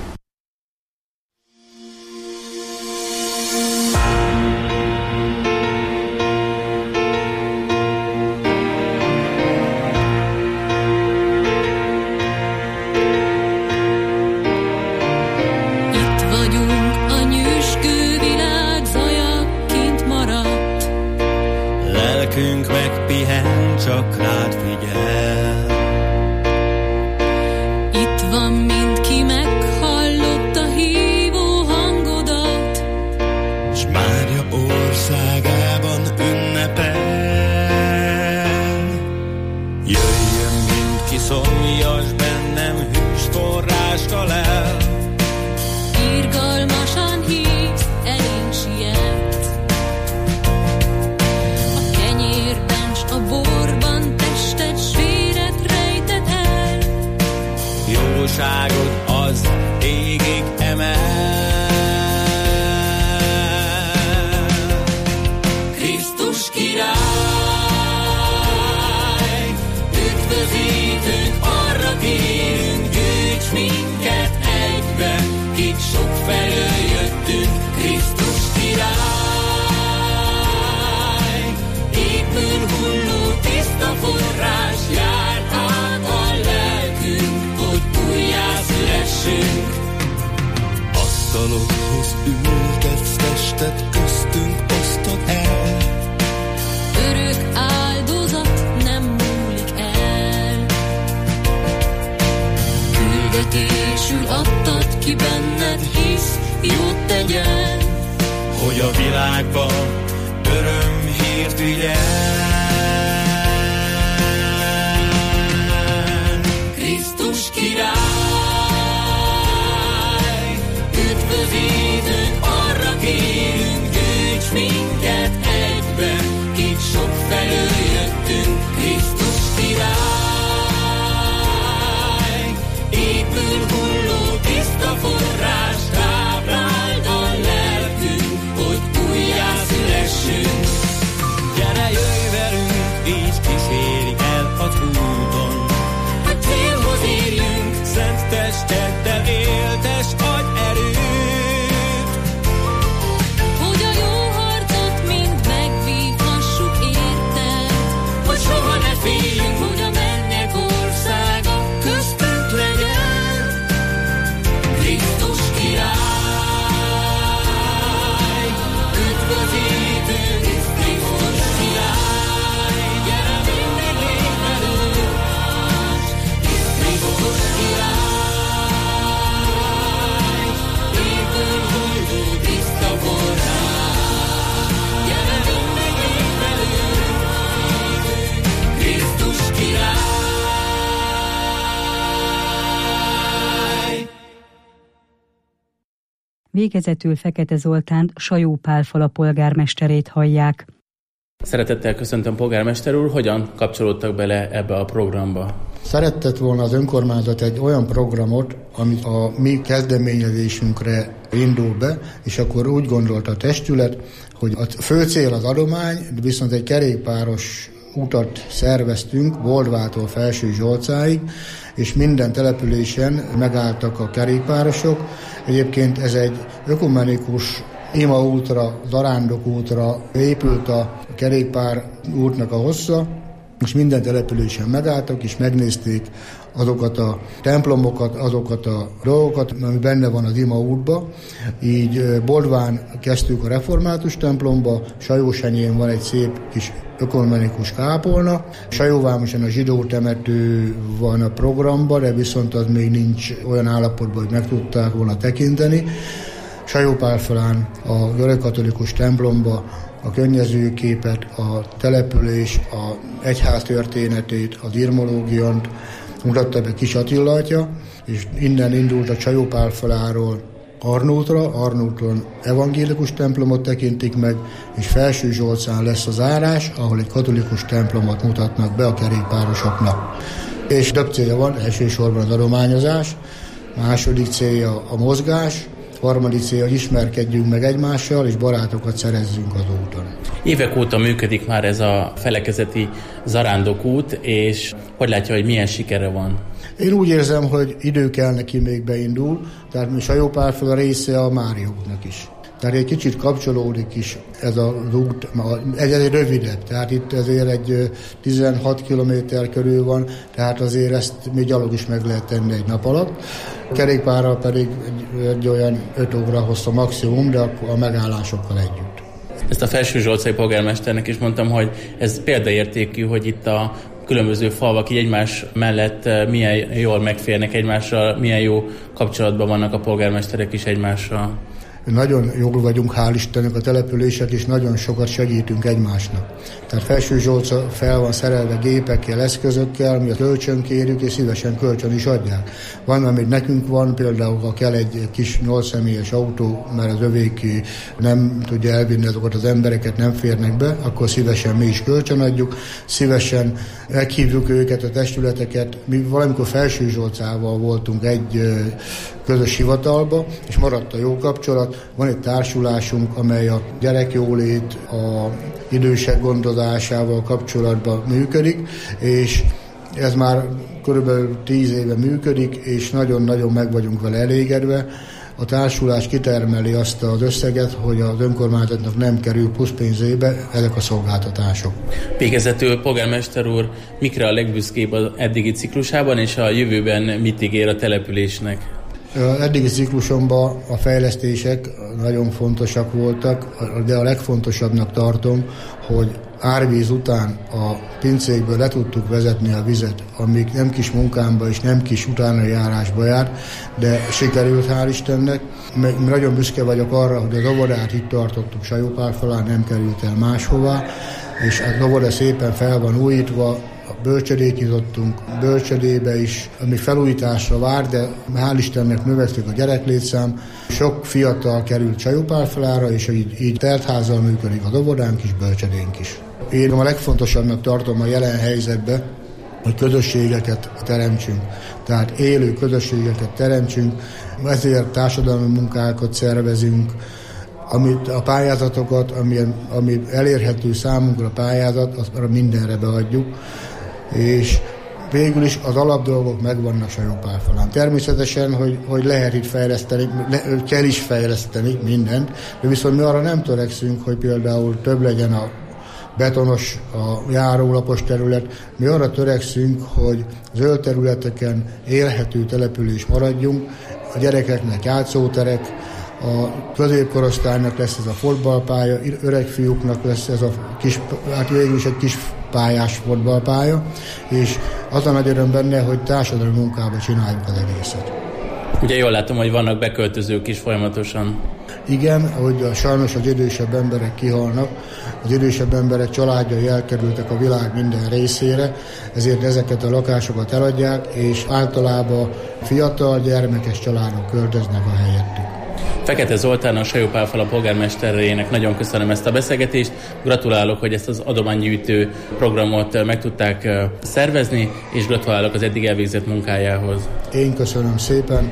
Asztalokhoz ültetsz testet, köztünk osztod el. Örök áldozat nem múlik el. Küldetésül adtad ki benned, hisz jót tegyen, hogy a világba örömhírt vigyen. Krisztus király, üdvözítőnk, arra kérünk, gyűjts minket egybe, kik sok felől jöttünk. Krisztus király, épül hulló tiszta forrás, tápláld a lelkünk, hogy újjászülessünk. Gyere, jöjj velünk, így kísérj el az úton, hogy célhoz érjünk, szent testeddel éltes adj erőt, hogy a jó harcot mind megvívhassuk érted, hogy soha ne féljünk, hogy a mennyek országa köztünk legyen. Krisztus király, üdvözítőnk, Krisztus király, gyere mindig légy velünk, Krisztus király, épül hulló tiszta forrás, gyere mindig légy velünk, Krisztus király. Végezetül Fekete Zoltánt, Sajó Pálfala polgármesterét hallják. Szeretettel köszöntöm, polgármester úr, hogyan kapcsolódtak bele ebbe a programba? Szeretett volna az önkormányzat egy olyan programot, amit a mi kezdeményezésünkre indul be, és akkor úgy gondolta a testület, hogy a fő cél az adomány, viszont egy kerékpáros utat szerveztünk Boldvától Felső Zsolcáig, és minden településen megálltak a kerékpárosok. Egyébként ez egy ökumenikus imaútra, zarándok útra épült a kerékpár útnak a hossza, és minden településen megálltak, és megnézték azokat a templomokat, azokat a dolgokat, ami benne van az imaútba. Így Boldván kezdtük a református templomba, Sajósenyén van egy szép kis ökumenikus kápolna, Sajóvámoson a zsidó temető van a programban, de viszont az még nincs olyan állapotban, hogy meg tudták volna tekinteni. Sajópálfalán a görögkatolikus templomba a környezőképet, a település, a egyház történetét, az irmológiont mutatta be Kis Attila atya, és innen indult a Sajópálfaláról Arnótra, Arnóton evangélikus templomot tekintik meg, és Felső Zsolcán lesz a zárás, ahol egy katolikus templomot mutatnak be a kerékpárosoknak. És több célja van, elsősorban az adományozás, második célja a mozgás, harmadik célja, hogy ismerkedjünk meg egymással, és barátokat szerezzünk az úton. Évek óta működik már ez a felekezeti zarándokút, és hogy látja, hogy milyen sikere van? Én úgy érzem, hogy idő kell neki még beindul, tehát mi Sajópálföld a része a Mária útnak is. Tehát egy kicsit kapcsolódik is ez az út, ez egy rövidebb, tehát itt azért egy 16 kilométer körül van, tehát azért ezt még gyalog is meg lehet tenni egy nap alatt. Kerékpárral pedig egy olyan 5 óra hossza maximum, de akkor a megállásokkal együtt. Ezt a Felsőzsolcai polgármesternek is mondtam, hogy ez példaértékű, hogy itt a különböző falvak így egymás mellett milyen jól megférnek egymással, milyen jó kapcsolatban vannak a polgármesterek is egymással. Nagyon jól vagyunk, hál' Istennek a települések, és nagyon sokat segítünk egymásnak. Tehát Felsőzsolca fel van szerelve gépekkel, eszközökkel, mi a kölcsön kérjük, és szívesen kölcsön is adják. Van, amit nekünk van, például ha kell egy kis 8 személyes autó, mert az övék nem tudja elvinni azokat az embereket, nem férnek be, akkor szívesen mi is kölcsön adjuk, szívesen meghívjuk őket, a testületeket. Mi valamikor Felsőzsolcával voltunk egy közös hivatalba, és maradt a jó kapcsolat. Van egy társulásunk, amely a gyerekjólét, a idősek gondozásával kapcsolatban működik, és ez már körülbelül 10 éve működik, és nagyon-nagyon meg vagyunk vele elégedve. A társulás kitermeli azt az összeget, hogy az önkormányzatnak nem kerül pluszpénzébe ezek a szolgáltatások. Végezetül, polgármester úr, mikre a legbüszkébb az eddigi ciklusában, és a jövőben mit ígér a településnek? Eddigi ciklusomban a fejlesztések nagyon fontosak voltak, de a legfontosabbnak tartom, hogy árvíz után a pincékből le tudtuk vezetni a vizet, amíg nem kis munkámba és nem kis utánajárásba járt, de sikerült, hál' Istennek. Nagyon büszke vagyok arra, hogy az óvodát itt tartottuk Sajópálfalán, nem került el máshová, és az óvoda szépen fel van újítva. A bölcsödét nyitottunk, bölcsödébe is, ami felújításra vár, de hál' Istennek növekszik a gyereklétszám. Sok fiatal került Sajópálfalára, és így teltházzal működik az óvodánk is, bölcsödénk is. Én a legfontosabbnak tartom a jelen helyzetben, hogy közösségeket teremtsünk. Tehát élő közösségeket teremtsünk, ezért társadalmi munkákat szervezünk, amit a pályázatokat, ami elérhető számunkra pályázat, azt mindenre beadjuk, és végül is az alapdolgok megvannak Sajópálfalán. Természetesen, hogy lehet itt fejleszteni, kell is fejleszteni mindent, de viszont mi arra nem törekszünk, hogy például több legyen a betonos, a járólapos terület. Mi arra törekszünk, hogy zöld területeken élhető település maradjunk, a gyerekeknek játszóterek, a középkorosztálynak lesz ez a fotballpálya, öreg fiúknak lesz ez a kis, hát végül is egy kis pályás fotballpálya, és az a nagy öröm benne, hogy társadalmi munkában csináljuk az egészet. Ugye jól látom, hogy vannak beköltözők is folyamatosan. Igen, hogy sajnos az idősebb emberek kihalnak, az idősebb emberek családjai elkerültek a világ minden részére, ezért ezeket a lakásokat eladják, és általában fiatal, gyermekes családok költöznek a helyettük. Fekete Zoltán, a Sajópálfala polgármesterének nagyon köszönöm ezt a beszélgetést. Gratulálok, hogy ezt az adománygyűjtő programot meg tudták szervezni, és gratulálok az eddig elvégzett munkájához. Én köszönöm szépen.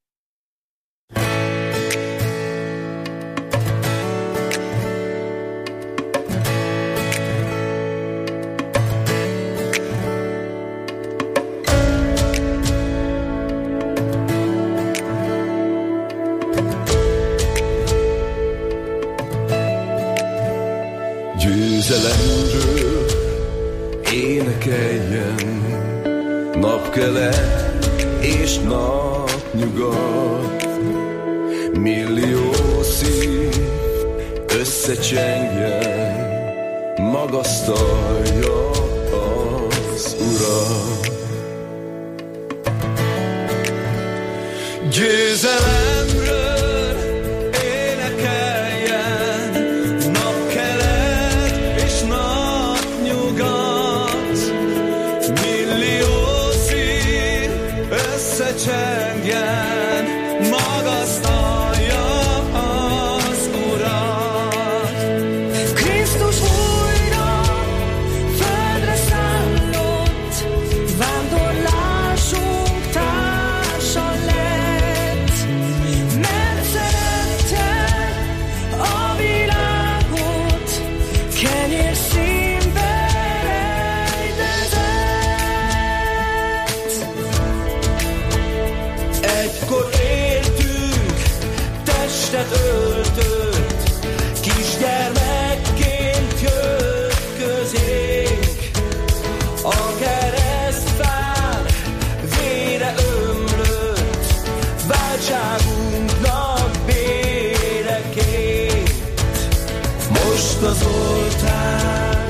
Győzelemről énekeljen napkelet és napnyugat, millió szív összecsengjen, magasztalja az Urat. Győzelemről csengjen, magasztalja az Urat. Krisztus újra földre szállott, vándorlás ruhát öltött, kisgyermekként jött közénk. A keresztfán vére ömlött, váltságunknak béreként. Most az oltár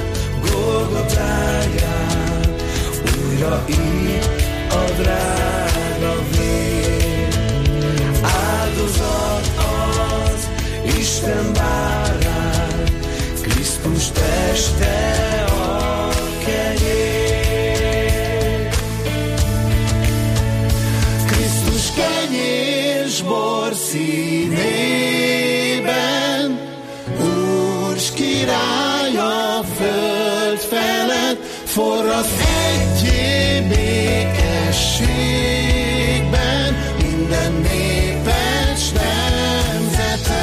Golgotáján újra itt a drága vér. Áldozat az Isten bárány, Krisztus teste a kenyér. Krisztus kenyér s bor színében, Úr s király a föld felett, forrat egyé békességben minden népet s nemzetet.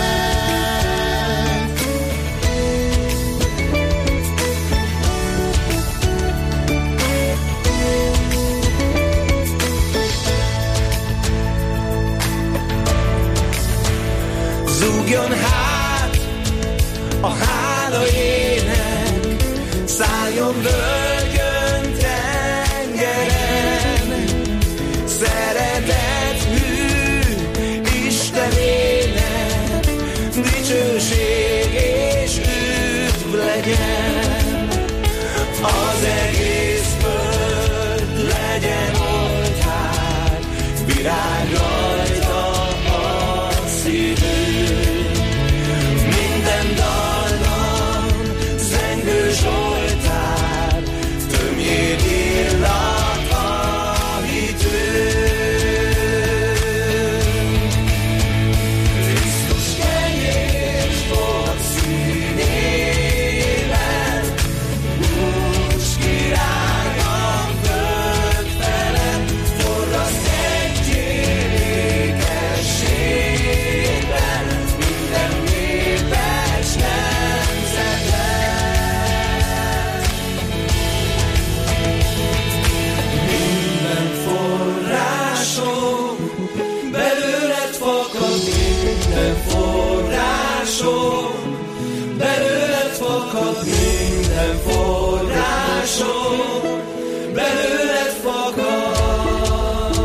Zúgjon hát a hála ének, szálljon völgyön tengeren, szeretet hű Istenének, dicsőség és üdv legyen. Az egész föld legyen oltár, virág rajta a szívünk. Minden dallam zengő zsoltár, tömjék illat a hitünk. Krisztus kenyér s bor színében, Úr s király a föld felett, forraszt egyé békességben minden népet s nemzetet. Minden forrásom belőled fakad, minden forrásom belőled fakad, minden forrásom belőled fakad.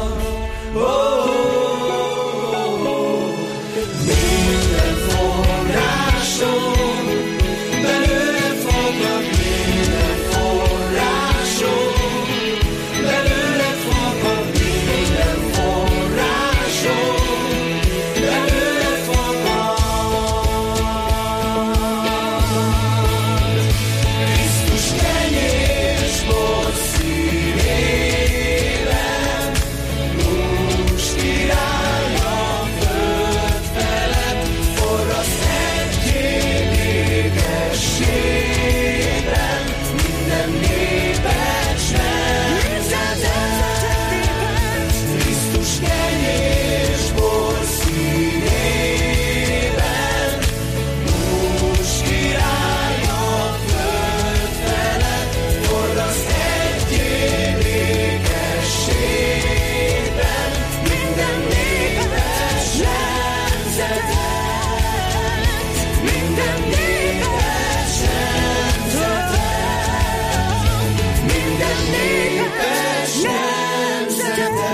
Minden forrásom belőled fakad, minden forrásom belőled fakad, minden forrásom belőled fakad. Krisztus kenyér s bor színében, Úr s király a föld felett, forraszt egyé békességben minden népet s nemzetet. Krisztus kenyér s bor színében, Úr s király a föld felett, forraszt egyé békességben minden népet s nemzetet. Minden népet s nemzetet. Minden népet s nemzetet.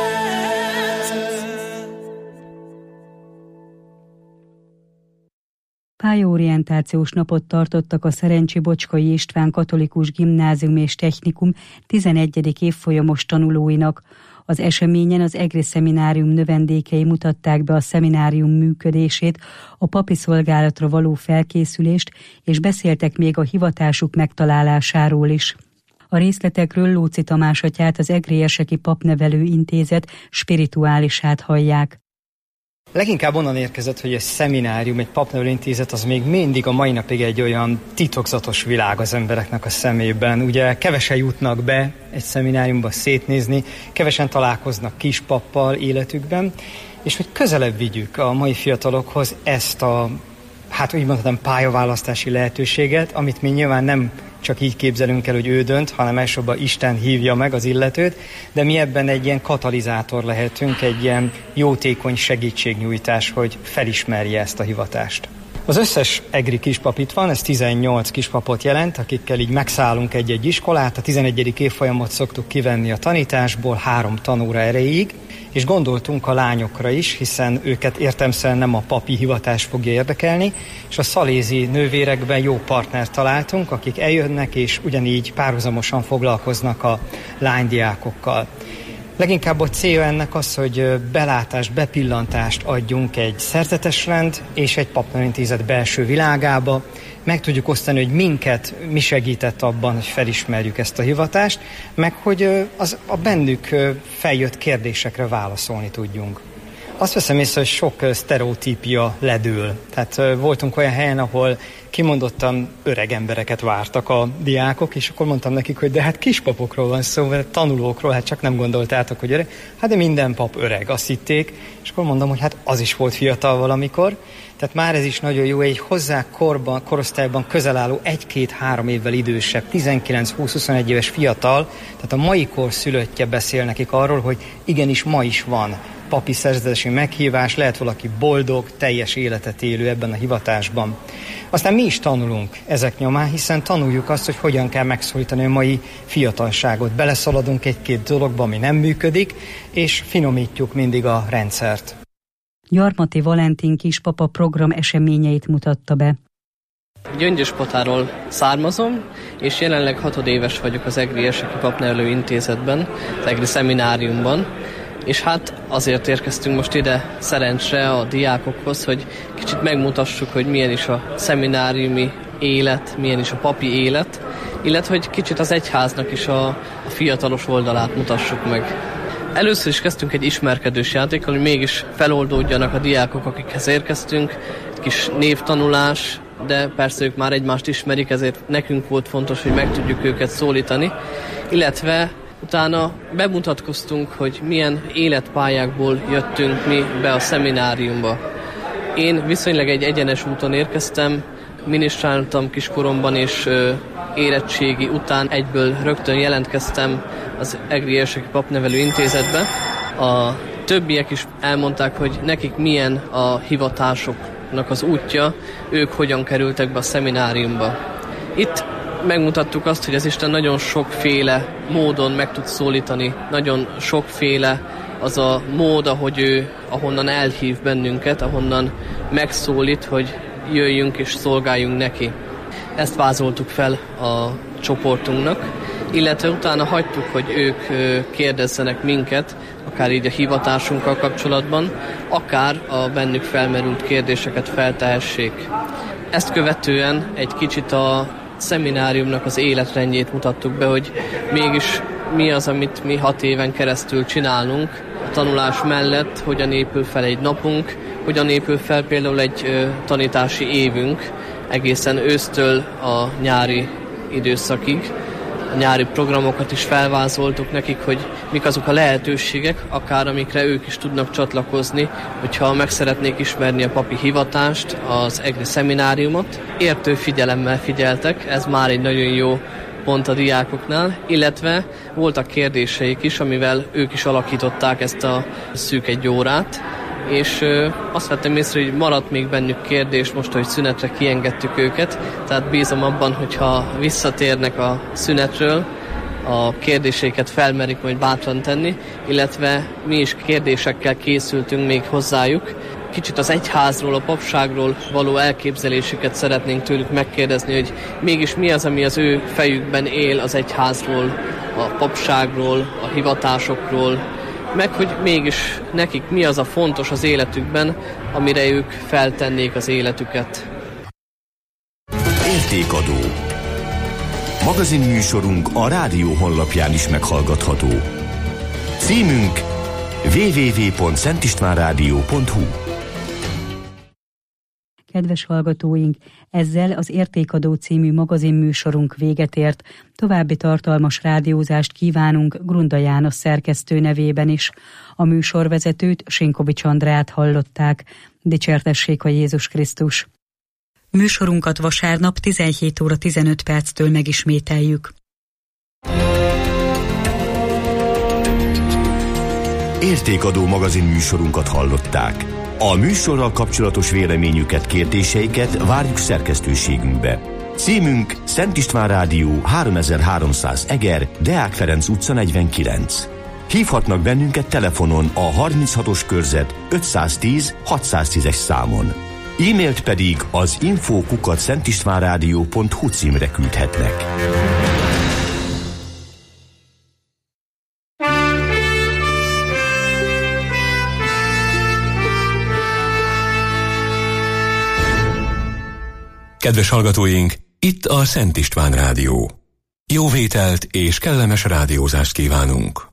Pályaorientációs napot tartottak a Szerencsi-Bocskai István Katolikus Gimnázium és Technikum 11. évfolyamos tanulóinak. Az eseményen az EGRI szeminárium növendékei mutatták be a szeminárium működését, a papi szolgálatra való felkészülést, és beszéltek még a hivatásuk megtalálásáról is. A részletekről Lóczy Tamás atyát, az Egrieseki Papnevelő Intézet spirituálisát hallják. Leginkább onnan érkezett, hogy egy szeminárium, egy papnevelőintézet az még mindig a mai napig egy olyan titokzatos világ az embereknek a szemében. Ugye kevesen jutnak be egy szemináriumba szétnézni, kevesen találkoznak kispappal életükben, és hogy közelebb vigyük a mai fiatalokhoz ezt a, úgy mondhatom, pályaválasztási lehetőséget, amit mi nyilván nem csak így képzelünk el, hogy ő dönt, hanem elsősorban Isten hívja meg az illetőt, de mi ebben egy ilyen katalizátor lehetünk, egy ilyen jótékony segítségnyújtás, hogy felismerje ezt a hivatást. Az összes egri kispap itt van, ez 18 kispapot jelent, akikkel így megszállunk egy-egy iskolát, a 11. évfolyamot szoktuk kivenni a tanításból 3 tanóra erejéig, és gondoltunk a lányokra is, hiszen őket értelemszerűen nem a papi hivatás fogja érdekelni, és a szalézi nővérekben jó partnert találtunk, akik eljönnek, és ugyanígy párhuzamosan foglalkoznak a lánydiákokkal. Leginkább a célja ennek az, hogy belátást, bepillantást adjunk egy szerzetesrend és egy papnevelintézet belső világába. Meg tudjuk osztani, hogy mi segített abban, hogy felismerjük ezt a hivatást, meg hogy a bennük feljött kérdésekre válaszolni tudjunk. Azt veszem észre, hogy sok sztereotípia ledől. Tehát voltunk olyan helyen, ahol kimondottan öreg embereket vártak a diákok, és akkor mondtam nekik, hogy de hát kispapokról van szó, tanulókról, hát csak nem gondoltátok, hogy öreg. Hát de minden pap öreg, azt hitték, és akkor mondom, hogy hát az is volt fiatal valamikor. Tehát már ez is nagyon jó, egy hozzá korosztályban közel álló 1-2-3 évvel idősebb, 19-20-21 éves fiatal, tehát a mai kor szülöttje beszél nekik arról, hogy igenis ma is van papi szerzetesi meghívás, lehet valaki boldog, teljes életet élő ebben a hivatásban. Aztán mi is tanulunk ezek nyomán, hiszen tanuljuk azt, hogy hogyan kell megszólítani a mai fiatalságot. Beleszaladunk 1-2 dologba, ami nem működik, és finomítjuk mindig a rendszert. Gyarmati Valentin kispapa program eseményeit mutatta be. Gyöngyöspatáról származom, és jelenleg 6 éves vagyok az Egri Érseki Papnevelő Intézetben, az Egri Szemináriumban, és hát azért érkeztünk most ide szerencsre a diákokhoz, hogy kicsit megmutassuk, hogy milyen is a szemináriumi élet, milyen is a papi élet, illetve hogy kicsit az egyháznak is a fiatalos oldalát mutassuk meg. Először is kezdtünk egy ismerkedős játékkal, hogy mégis feloldódjanak a diákok, akikhez érkeztünk, egy kis névtanulás, de persze ők már egymást ismerik, ezért nekünk volt fontos, hogy meg tudjuk őket szólítani, illetve utána bemutatkoztunk, hogy milyen életpályákból jöttünk mi be a szemináriumba. Én viszonylag egy egyenes úton érkeztem, minisztráltam kiskoromban, és érettségi után egyből rögtön jelentkeztem az Egri Érseki Papnevelő Intézetbe. A többiek is elmondták, hogy nekik milyen a hivatásoknak az útja, ők hogyan kerültek be a szemináriumba. Itt megmutattuk azt, hogy az Isten nagyon sokféle módon meg tud szólítani, nagyon sokféle az a mód, ahogy ő ahonnan elhív bennünket, ahonnan megszólít, hogy jöjjünk és szolgáljunk neki. Ezt vázoltuk fel a csoportunknak, illetve utána hagytuk, hogy ők kérdezzenek minket, akár így a hivatásunkkal kapcsolatban, akár a bennük felmerült kérdéseket feltehessék. Ezt követően egy kicsit a szemináriumnak az életrendjét mutattuk be, hogy mégis mi az, amit mi 6 éven keresztül csinálunk. A tanulás mellett hogyan épül fel egy napunk, hogyan épül fel például egy tanítási évünk, egészen ősztől a nyári időszakig. A nyári programokat is felvázoltuk nekik, hogy mik azok a lehetőségek, akár amikre ők is tudnak csatlakozni, hogyha meg szeretnék ismerni a papi hivatást, az Egri Szemináriumot. Értő figyelemmel figyeltek, ez már egy nagyon jó pont a diákoknál, illetve voltak kérdéseik is, amivel ők is alakították ezt a szűk 1 órát, és azt vettem észre, hogy maradt még bennük kérdés most, hogy szünetre kiengedtük őket, tehát bízom abban, hogyha visszatérnek a szünetről, a kérdéseiket felmerik majd bátran tenni, illetve mi is kérdésekkel készültünk még hozzájuk. Kicsit az egyházról, a papságról való elképzelésüket szeretnénk tőlük megkérdezni, hogy mégis mi az, ami az ő fejükben él az egyházról, a papságról, a hivatásokról, meg hogy mégis nekik mi az a fontos az életükben, amire ők feltennék az életüket. Értékadó. Magazinműsorunk a rádió honlapján is meghallgatható. Címünk www.szentistvánradio.hu. Kedves hallgatóink, ezzel az Értékadó című magazinműsorunk véget ért. További tartalmas rádiózást kívánunk Grunda János szerkesztő nevében is. A műsorvezetőt, Sinkovics Andrát hallották. Dicsértessék a Jézus Krisztus! Műsorunkat vasárnap 17 óra 15 perctől megismételjük. Értékadó magazin műsorunkat hallották. A műsorral kapcsolatos véleményüket, kérdéseiket várjuk szerkesztőségünkbe. Címünk Szent István Rádió 3300 Eger, Deák Ferenc utca 49. Hívhatnak bennünket telefonon a 36-os körzet 510 610-es számon. E-mailt pedig az info@szentistvánradio.hu címre küldhetnek. Kedves hallgatóink, itt a Szent István Rádió. Jó vételt és kellemes rádiózást kívánunk!